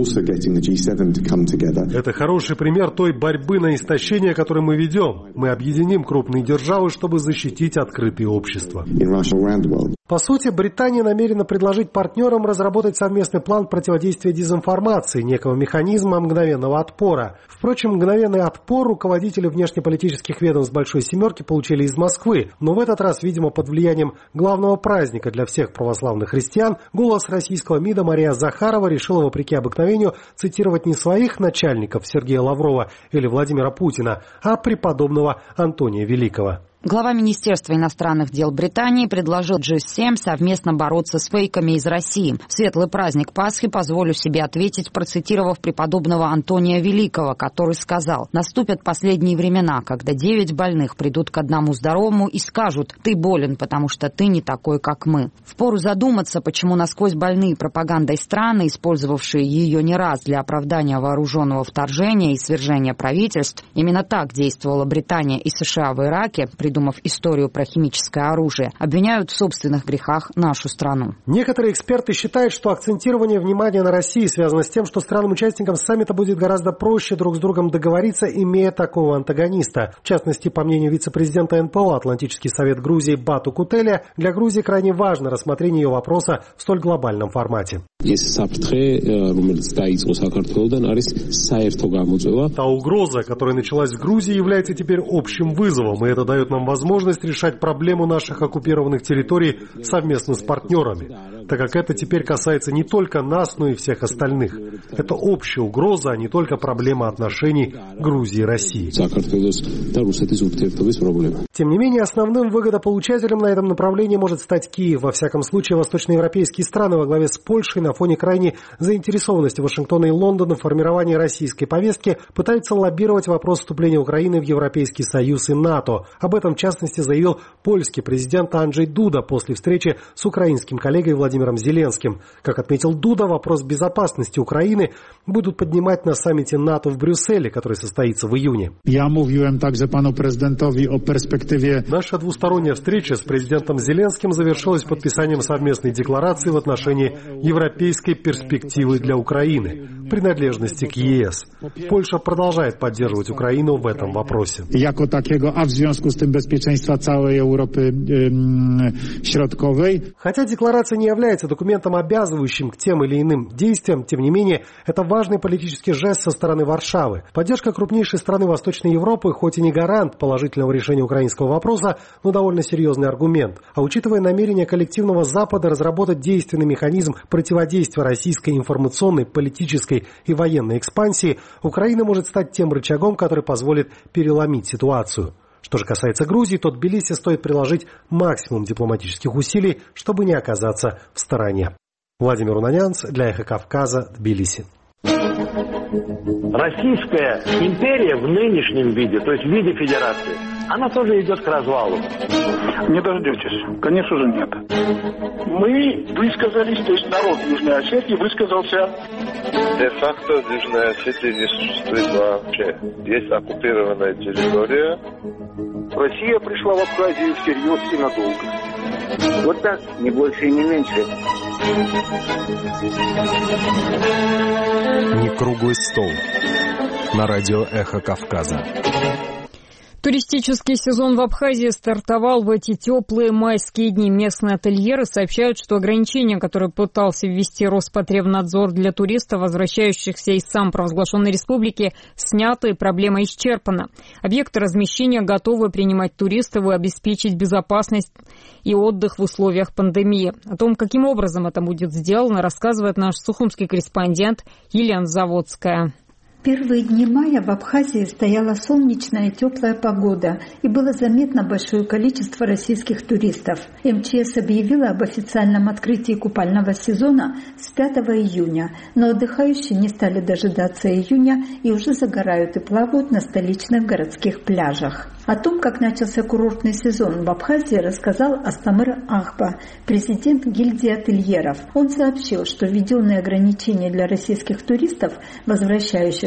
Это хороший пример той борьбы на истощение, которую мы ведем. Мы объединим крупные державы, чтобы защитить открытые общества. По сути, Британия намерена предложить партнерам разработать совместный план противодействия дезинформации, некого механизма мгновенного отпора. Впрочем, мгновенный отпор руководители внешнеполитических ведомств Большой Семерки получили из Москвы, но в этот раз, видимо, под влиянием главного праздника для всех православных христиан, голос российского МИДа Мария Захарова решила, вопреки обыкновению, цитировать не своих начальников Сергея Лаврова или Владимира Путина, а преподобного Антония Великого. Глава Министерства иностранных дел Британии предложил джи семь совместно бороться с фейками из России. В светлый праздник Пасхи позволю себе ответить, процитировав преподобного Антония Великого, который сказал: «Наступят последние времена, когда девять больных придут к одному здоровому и скажут: ты болен, потому что ты не такой, как мы». Впору задуматься, почему насквозь больные пропагандой страны, использовавшие ее не раз для оправдания вооруженного вторжения и свержения правительств, именно так действовала Британия и США в Ираке, придумав историю про химическое оружие, обвиняют в собственных грехах нашу страну. Некоторые эксперты считают, что акцентирование внимания на России связано с тем, что странам-участникам саммита будет гораздо проще друг с другом договориться, имея такого антагониста. В частности, по мнению вице-президента эн пэ о Атлантический совет Грузии Бату Кутеля, для Грузии крайне важно рассмотрение ее вопроса в столь глобальном формате. Та угроза, которая началась в Грузии, является теперь общим вызовом, и это дает нам возможность решать проблему наших оккупированных территорий совместно с партнерами, так как это теперь касается не только нас, но и всех остальных. Это общая угроза, а не только проблема отношений Грузии и России. Тем не менее, основным выгодополучателем на этом направлении может стать Киев. Во всяком случае, восточноевропейские страны во главе с Польшей на фоне крайней заинтересованности Вашингтона и Лондона в формировании российской повестки пытаются лоббировать вопрос вступления Украины в Европейский Союз и НАТО. Об этом, в частности, заявил польский президент Анджей Дуда после встречи с украинским коллегой Владимиром Зеленским. Как отметил Дуда, вопрос безопасности Украины будут поднимать на саммите НАТО в Брюсселе, который состоится в июне. Наша двусторонняя встреча с президентом Зеленским завершилась подписанием совместной декларации в отношении европейской перспективы для Украины, принадлежности к е эс. Польша продолжает поддерживать Украину в этом вопросе. Хотя декларация не является документом, обязывающим к тем или иным действиям, тем не менее, это важный политический жест со стороны Варшавы. Поддержка крупнейшей страны Восточной Европы, хоть и не гарант положительного решения украинского вопроса, но довольно серьезный аргумент. А учитывая намерение коллективного Запада разработать действенный механизм противодействия российской информационной, политической и военной экспансии, Украина может стать тем рычагом, который позволит переломить ситуацию. Что же касается Грузии, то Тбилиси стоит приложить максимум дипломатических усилий, чтобы не оказаться в стороне. Владимир Унанянц для «Эхо Кавказа», Тбилиси. Российская империя в нынешнем виде, то есть в виде федерации, она тоже идет к развалу. Не дождетесь. Конечно же нет. Мы высказались, то есть народ Южной Осетии высказался. Де-факто Южная Осетия не существует вообще. Есть оккупированная территория. Россия пришла в Абхазию всерьез и надолго. Вот так, не больше и не меньше. Не круглый стол. На радио «Эхо Кавказа». Туристический сезон в Абхазии стартовал в эти теплые майские дни. Местные ательеры сообщают, что ограничения, которые пытался ввести Роспотребнадзор для туристов, возвращающихся из самопровозглашенной республики, сняты и проблема исчерпана. Объекты размещения готовы принимать туристов и обеспечить безопасность и отдых в условиях пандемии. О том, каким образом это будет сделано, рассказывает наш сухумский корреспондент Елена Заводская. Первые дни мая в Абхазии стояла солнечная и теплая погода, и было заметно большое количество российских туристов. эм че эс объявила об официальном открытии купального сезона с пятого июня, но отдыхающие не стали дожидаться июня и уже загорают и плавают на столичных городских пляжах. О том, как начался курортный сезон в Абхазии, рассказал Астамыр Ахба, президент гильдии ательеров. Он сообщил, что введенные ограничения для российских туристов, возвращающихся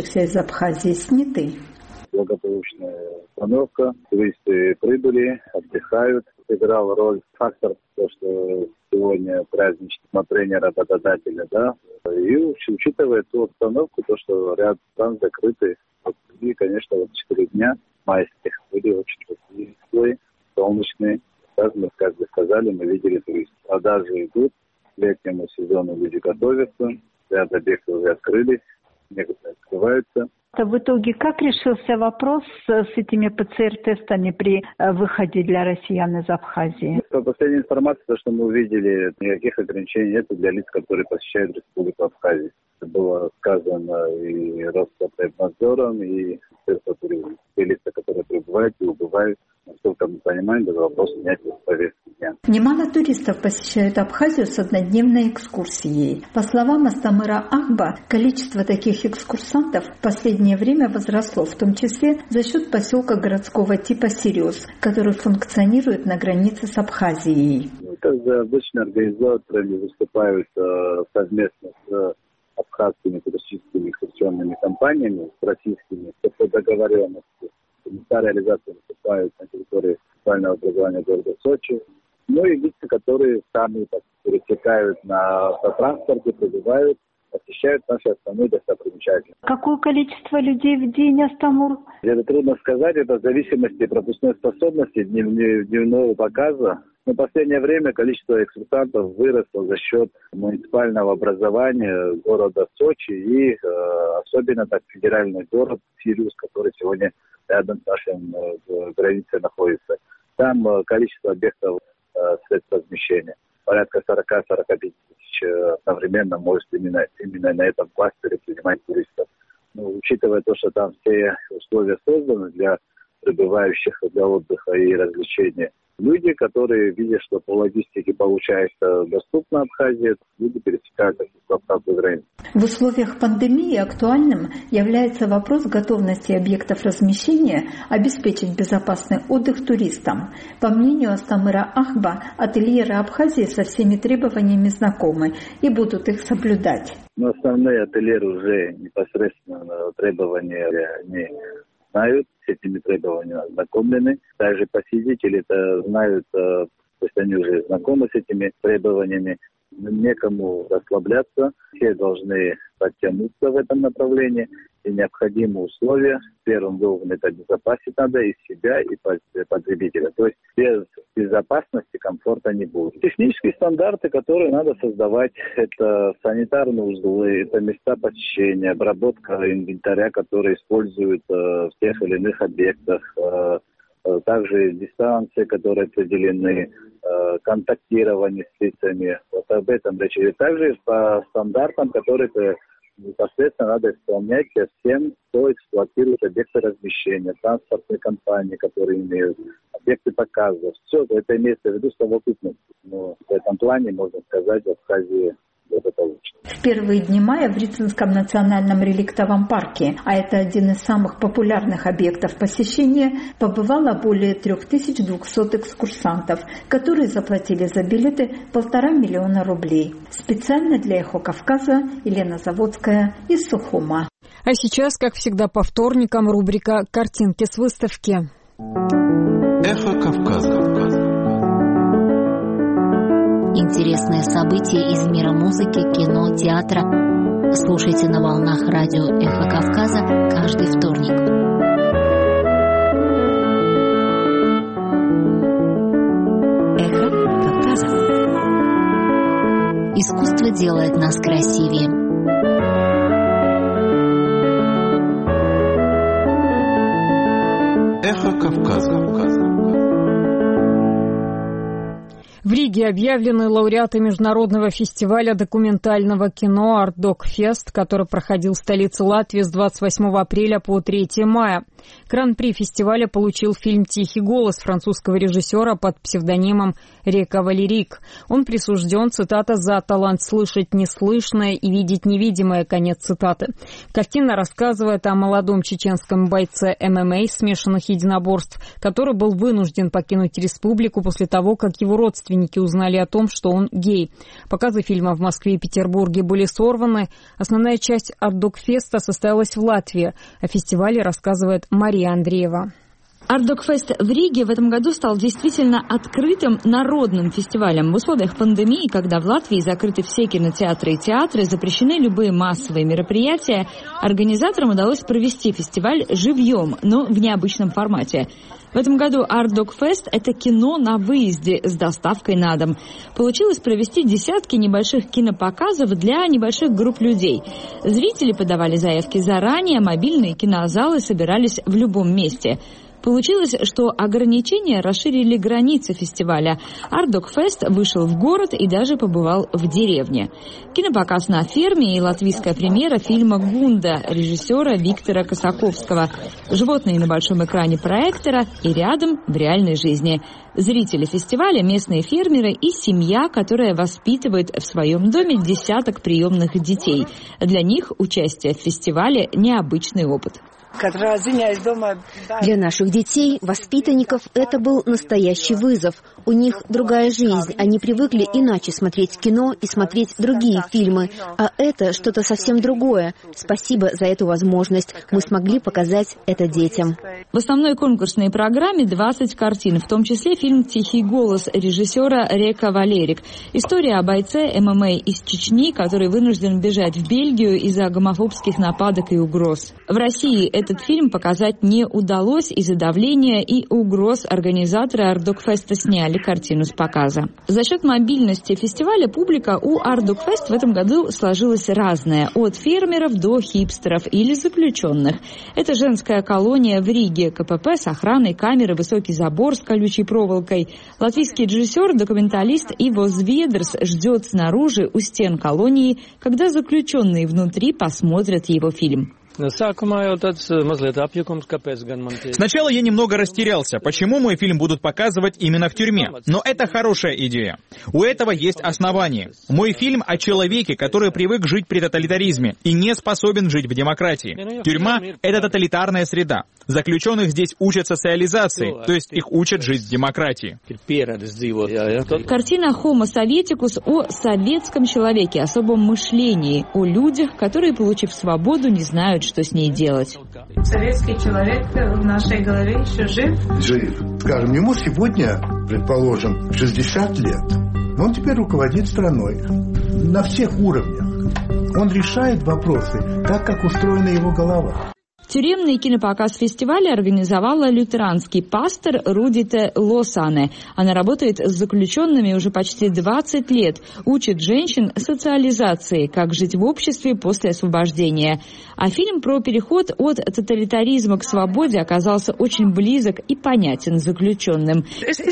вернувшихся из Абхазии сняты. Благополучная обстановка, туристы прибыли, отдыхают. Сыграл роль фактор, то, что сегодня праздничное смотрение работодателя, да, и учитывая ту обстановку, то, что ряд стран закрыты, и, конечно, вот четыре дня майских были очень теплые, солнечные. Как мы, как бы сказали, мы видели туристов. Продажи идут, к летнему сезону люди готовятся, ряд объектов уже открылись, некоторые открываются. В итоге как решился вопрос с этими ПЦР-тестами при выходе для россиян из Абхазии? По последней информации, то, что мы увидели, никаких ограничений нет для лиц, которые посещают Республику Абхазия. Это было сказано и Роспотребнадзором, и Министерством туризма. Те лица, которые прибывают и убывают, насколько мы понимаем, даже вопрос снятия с повестки дня. Немало туристов посещают Абхазию с однодневной экскурсией. По словам Астамыра Ахба, количество таких экскурсантов в последнее время возросло, в том числе за счет поселка городского типа Сириус, который функционирует на границе с Абхазией. Также обычно организаторы выступают э, совместно с абхазскими туристическими экскурсионными компаниями, с российскими, по договоренности. Места реализации выступают на территории социального образования города Сочи. Ну и лица, которые сами так, пересекают на транспорте, прибывают, посещают наши основные достопримечательности. Какое количество людей в день, Астамур? Это трудно сказать, это в зависимости от пропускной способности дневного показа. Но в последнее время количество экскурсантов выросло за счет муниципального образования города Сочи и э, особенно так федеральный город Сириус, который сегодня рядом с нашей э, границей находится. Там э, количество объектов э, средств размещения. Порядка сорок-сорок пять тысяч э, одновременно может именно, именно на этом кластере принимать туристов. Но, учитывая то, что там все условия созданы для прибывающих для отдыха и развлечения, люди, которые видят, что по логистике получается доступно Абхазия, люди пересекают абхазскую границу. В условиях пандемии актуальным является вопрос готовности объектов размещения обеспечить безопасный отдых туристам. По мнению Астамыра Ахба, ательеры Абхазии со всеми требованиями знакомы и будут их соблюдать. Но основные ательеры уже непосредственно требования не знают, с этими требованиями ознакомлены. Также посетители это знают, то есть они уже знакомы с этими требованиями. Некому расслабляться, все должны подтянуться в этом направлении. И необходимые условия, первым должен это обезопасить надо и себя, и потребителя. То есть без безопасности комфорта не будет. Технические стандарты, которые надо создавать, это санитарные узлы, это места посещения, обработка инвентаря, который используют э, в тех или иных объектах, э, э, также дистанции, которые определены, э, контактирование с лицами. Вот об этом речь идет. Также по стандартам, которые непосредственно надо исполнять всем, кто эксплуатирует объекты размещения, транспортные компании, которые имеют объекты показов. Все это имеется в виду совокупность. Но в этом плане, можно сказать, в Абхазии благополучно. В первые дни мая в Рицинском национальном реликтовом парке, а это один из самых популярных объектов посещения, побывало более три тысячи двести экскурсантов, которые заплатили за билеты полтора миллиона рублей. Специально для «Эхо Кавказа» Елена Заводская из Сухума. А сейчас, как всегда по вторникам, рубрика «Картинки с выставки». «Эхо Кавказа». Интересные события из мира музыки, кино, театра. Слушайте на волнах радио «Эхо Кавказа» каждый вторник. Эхо Кавказа. Искусство делает нас красивее. Эхо Кавказа. В Риге объявлены лауреаты международного фестиваля документального кино «Артдокфест», который проходил в столице Латвии с двадцать восьмого апреля по третьего мая. Гран-при фестиваля получил фильм «Тихий голос» французского режиссера под псевдонимом Река Валерик. Он присужден, цитата, «за талант слышать неслышное и видеть невидимое», конец цитаты. Картина рассказывает о молодом чеченском бойце эм эм а смешанных единоборств, который был вынужден покинуть республику после того, как его родственники родственники узнали о том, что он гей. Показы фильма в Москве и Петербурге были сорваны. Основная часть Art-Dog-феста состоялась в Латвии. О фестивале рассказывает Мария Андреева. Art-Dog-фест в Риге в этом году стал действительно открытым народным фестивалем. В условиях пандемии, когда в Латвии закрыты все кинотеатры и театры, запрещены любые массовые мероприятия, организаторам удалось провести фестиваль живьем, но в необычном формате. В этом году Art-Dog-фест – это кино на выезде с доставкой на дом. Получилось провести десятки небольших кинопоказов для небольших групп людей. Зрители подавали заявки заранее, мобильные кинозалы собирались в любом месте. Получилось, что ограничения расширили границы фестиваля. Art-Dog-фест вышел в город и даже побывал в деревне. Кинопоказ на ферме и латвийская премьера фильма «Гунда» режиссера Виктора Косаковского. Животные на большом экране проектора и рядом в реальной жизни. Зрители фестиваля – местные фермеры и семья, которая воспитывает в своем доме десяток приемных детей. Для них участие в фестивале – необычный опыт. Для наших детей, воспитанников, это был настоящий вызов. У них другая жизнь, они привыкли иначе смотреть кино и смотреть другие фильмы. А это что-то совсем другое. Спасибо за эту возможность. Мы смогли показать это детям. В основной конкурсной программе двадцать картин, в том числе фильм «Тихий голос» режиссера Река Валерик. История о бойце эм эм а из Чечни, который вынужден бежать в Бельгию из-за гомофобских нападок и угроз. В России этот фильм показать не удалось из-за давления и угроз. Организаторы Art-Dog-феста сняли картину с показа. За счет мобильности фестиваля публика у Art-Dog-фест в этом году сложилась разная. От фермеров до хипстеров или заключенных. Это женская колония в Риге. ка пэ пэ с охраной, камеры, высокий забор с колючей проволокой. Латвийский режиссер, документалист Иво Зведерс ждет снаружи у стен колонии, когда заключенные внутри посмотрят его фильм. Сначала я немного растерялся, почему мой фильм будут показывать именно в тюрьме. Но это хорошая идея. У этого есть основание. Мой фильм о человеке, который привык жить при тоталитаризме и не способен жить в демократии. Тюрьма — это тоталитарная среда. Заключенных здесь учат социализации, то есть их учат жить в демократии. Картина «Homo Sovieticus» о советском человеке, особом мышлении, о людях, которые, получив свободу, не знают, что с ней делать. Советский человек в нашей голове еще жив? Жив. Скажем, ему сегодня, предположим, шестьдесят лет. Он теперь руководит страной на всех уровнях. Он решает вопросы так, как устроена его голова. Тюремный кинопоказ фестиваля организовала лютеранский пастор Рудите Лосане. Она работает с заключенными уже почти двадцать лет, учит женщин социализации, как жить в обществе после освобождения. А фильм про переход от тоталитаризма к свободе оказался очень близок и понятен заключенным.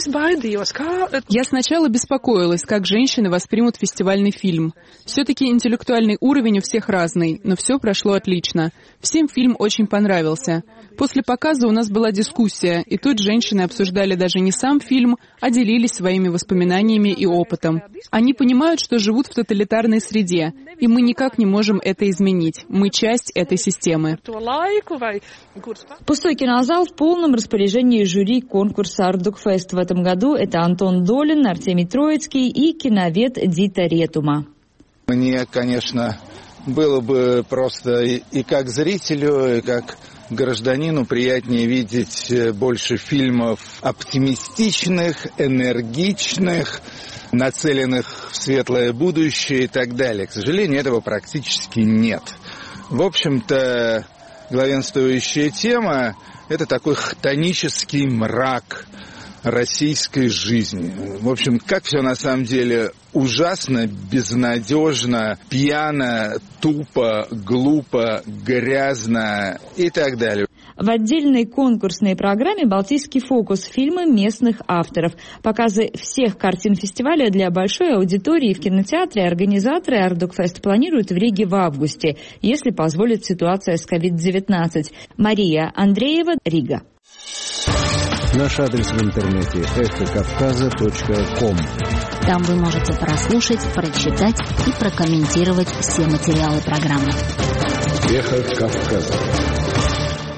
Я сначала беспокоилась, как женщины воспримут фестивальный фильм. Все-таки интеллектуальный уровень у всех разный, но все прошло отлично. Всем фильм очень понравился. После показа у нас была дискуссия, и тут женщины обсуждали даже не сам фильм, а делились своими воспоминаниями и опытом. Они понимают, что живут в тоталитарной среде, и мы никак не можем это изменить. Мы часть этой системы. Пустой кинозал в полном распоряжении жюри конкурса Art-Dog-фест в этом году. Это Антон Долин, Артемий Троицкий и киновед Дита Ретума. Мне, конечно, было бы просто и, и как зрителю, и как гражданину приятнее видеть больше фильмов оптимистичных, энергичных, нацеленных в светлое будущее и так далее. К сожалению, этого практически нет. В общем-то, главенствующая тема – это такой хтонический мрак российской жизни. В общем, как все на самом деле ужасно, безнадежно, пьяно, тупо, глупо, грязно и так далее. В отдельной конкурсной программе «Балтийский фокус» фильмы местных авторов. Показы всех картин фестиваля для большой аудитории в кинотеатре организаторы Art-Dog-фест планируют в Риге в августе, если позволит ситуация с ковид девятнадцать. Мария Андреева, Рига. Наш адрес в интернете эхо кавказа точка ком. Там вы можете прослушать, прочитать и прокомментировать все материалы программы. Эхо Кавказа.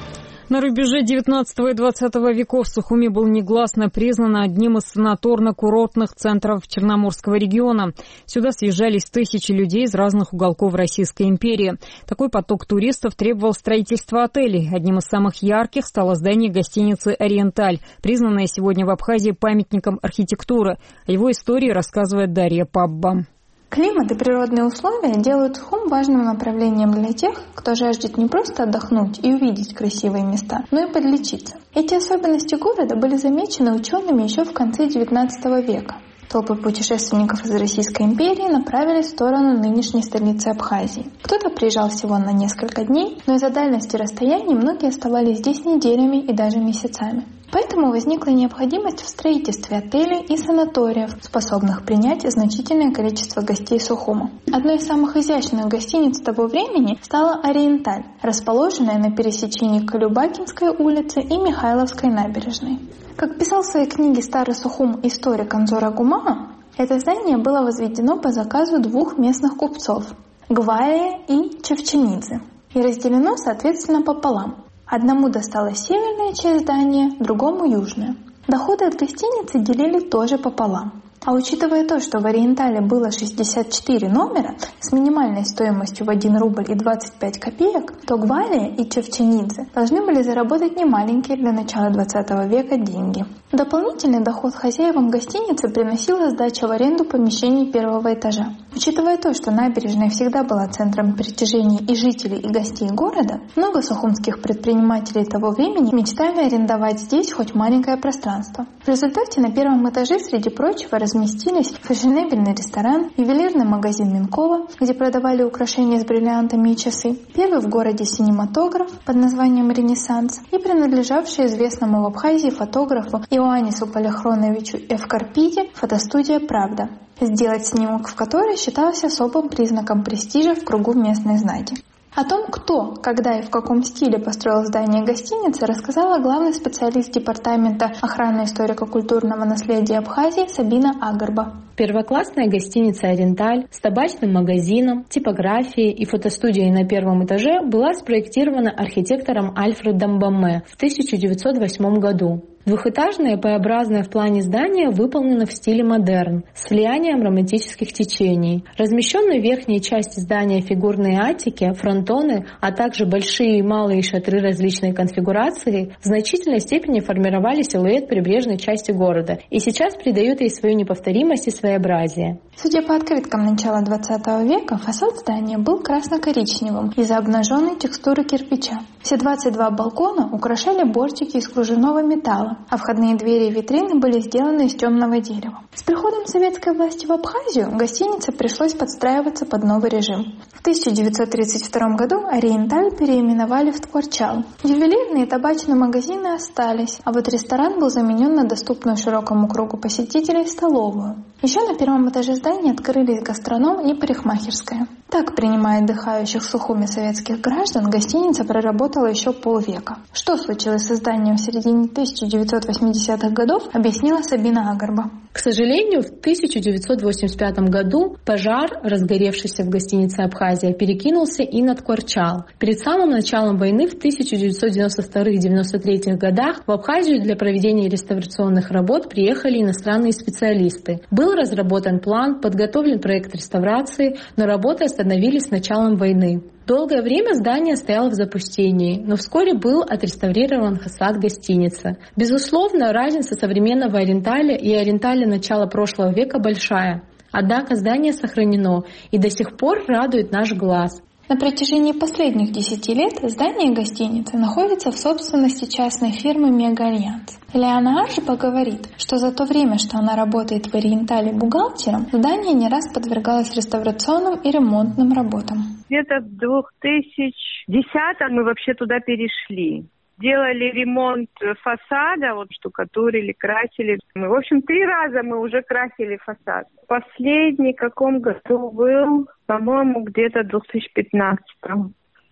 На рубеже девятнадцатого и двадцатого веков Сухуми был негласно признан одним из санаторно-курортных центров Черноморского региона. Сюда съезжались тысячи людей из разных уголков Российской империи. Такой поток туристов требовал строительства отелей. Одним из самых ярких стало здание гостиницы «Ориенталь», признанное сегодня в Абхазии памятником архитектуры. О его истории рассказывает Дарья Пабба. Климат и природные условия делают Сухум важным направлением для тех, кто жаждет не просто отдохнуть и увидеть красивые места, но и подлечиться. Эти особенности города были замечены учеными еще в конце девятнадцатого века. Толпы путешественников из Российской империи направились в сторону нынешней столицы Абхазии. Кто-то приезжал всего на несколько дней, но из-за дальности расстояний многие оставались здесь неделями и даже месяцами. Поэтому возникла необходимость в строительстве отелей и санаториев, способных принять значительное количество гостей Сухума. Одной из самых изящных гостиниц того времени стала «Ориенталь», расположенная на пересечении Колюбакинской улицы и Михайловской набережной. Как писал в своей книге «Старый Сухум» историк Анзор Агумаа, это здание было возведено по заказу двух местных купцов – Гвалия и Чевченидзе, и разделено, соответственно, пополам. Одному досталась северная часть здания, другому – южная. Доходы от гостиницы делили тоже пополам. А учитывая то, что в «Ориентале» было шестьдесят четыре номера с минимальной стоимостью в один рубль и двадцать пять копеек, то Гвалия и Чевченидзе должны были заработать немаленькие для начала двадцатого века деньги. Дополнительный доход хозяевам гостиницы приносила сдача в аренду помещений первого этажа. Учитывая то, что набережная всегда была центром притяжения и жителей, и гостей города, много сухумских предпринимателей того времени мечтали арендовать здесь хоть маленькое пространство. В результате на первом этаже, среди прочего, разместились фешенебельный ресторан, ювелирный магазин Минкова, где продавали украшения с бриллиантами и часы, первый в городе синематограф под названием «Ренессанс» и принадлежавший известному в Абхазии фотографу Иоаннису Полихроновичу Эвкарпиде фотостудия «Правда», сделать снимок в которой считался особым признаком престижа в кругу местной знати. О том, кто, когда и в каком стиле построил здание гостиницы, рассказала главный специалист Департамента охраны историко-культурного наследия Абхазии Сабина Агарба. Первоклассная гостиница «Ориенталь» с табачным магазином, типографией и фотостудией на первом этаже была спроектирована архитектором Альфредом Бамме в тысяча девятьсот восьмом году. Двухэтажное П-образное в плане здание выполнено в стиле модерн, с влиянием романтических течений. Размещенные в верхней части здания фигурные атики, фронтоны, а также большие и малые шатры различной конфигурации в значительной степени формировали силуэт прибрежной части города и сейчас придают ей свою неповторимость и своеобразие. Судя по открыткам начала двадцатого века, фасад здания был красно-коричневым из-за обнаженной текстуры кирпича. Все двадцать два балкона украшали бортики из кружевного металла, а входные двери и витрины были сделаны из темного дерева. С приходом советской власти в Абхазию гостинице пришлось подстраиваться под новый режим. В тысяча девятьсот тридцать втором году «Ориенталь» переименовали в «Ткварчал». Ювелирные и табачные магазины остались, а вот ресторан был заменен на доступную широкому кругу посетителей столовую. Еще на первом этаже здания открылись гастроном и парикмахерская. Так, принимая отдыхающих в Сухуме советских граждан, гостиница проработала еще полвека. Что случилось со зданием в середине тысяча девятьсот восьмидесятых годов, объяснила Сабина Агарба. К сожалению, в тысяча девятьсот восемьдесят пятом году пожар, разгоревшийся в гостинице «Абхазия», перекинулся и на Ткварчал. Перед самым началом войны в тысяча девятьсот девяносто втором — девяносто третьем годах в Абхазию для проведения реставрационных работ приехали иностранные специалисты. Был разработан план, подготовлен проект реставрации, но работы остановились с началом войны. Долгое время здание стояло в запустении, но вскоре был отреставрирован фасад гостиницы. Безусловно, разница современного «Ориенталя» и «Ориенталя» начала прошлого века большая. Однако здание сохранено и до сих пор радует наш глаз. На протяжении последних десяти лет здание гостиницы находится в собственности частной фирмы «Мегаальянс». Лиана Аржипа говорит, что за то время, что она работает в «Ориентале» бухгалтером, здание не раз подвергалось реставрационным и ремонтным работам. Где-то в две тысячи десятом мы вообще туда перешли. Делали ремонт фасада, вот штукатурили, красили. Мы, в общем, три раза мы уже красили фасад. Последний в каком году был, по-моему, где-то в две тысячи пятнадцатом.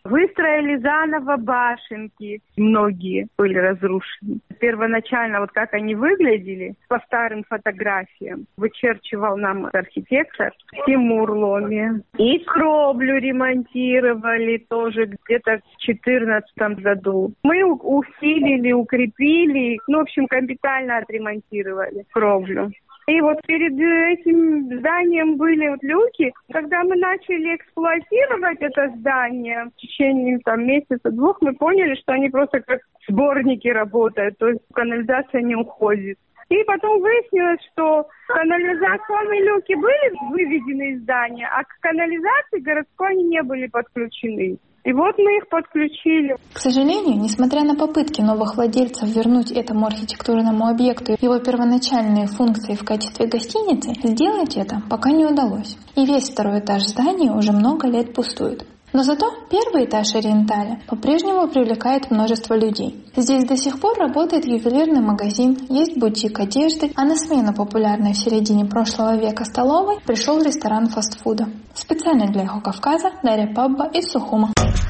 Выстроили заново башенки, многие были разрушены. Первоначально, вот как они выглядели, по старым фотографиям, вычерчивал нам архитектор Тимур Ломи. И кровлю ремонтировали тоже где-то в две тысячи четырнадцатом году. Мы усилили, укрепили, ну, в общем, капитально отремонтировали кровлю. И вот перед этим зданием были вот люки. Когда мы начали эксплуатировать это здание, в течение там, месяца-двух мы поняли, что они просто как сборники работают, то есть канализация не уходит. И потом выяснилось, что канализационные люки были выведены из здания, а к канализации городской они не были подключены. И вот мы их подключили. К сожалению, несмотря на попытки новых владельцев вернуть этому архитектурному объекту его первоначальные функции в качестве гостиницы, сделать это пока не удалось. И весь второй этаж здания уже много лет пустует. Но зато первый этаж Ориенталя по-прежнему привлекает множество людей. Здесь до сих пор работает ювелирный магазин, есть бутик одежды, а на смену популярной в середине прошлого века столовой пришел ресторан фастфуда. Специально для Эхо Кавказа Дарья Пабба из Сухума.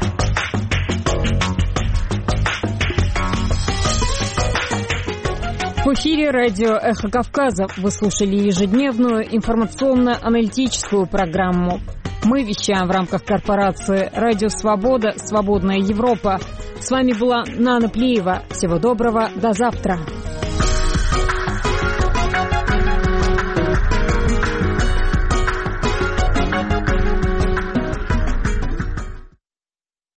В эфире радио «Эхо Кавказа» вы слушали ежедневную информационно-аналитическую программу. Мы вещаем в рамках корпорации «Радио Свобода. Свободная Европа». С вами была Нана Плиева. Всего доброго. До завтра.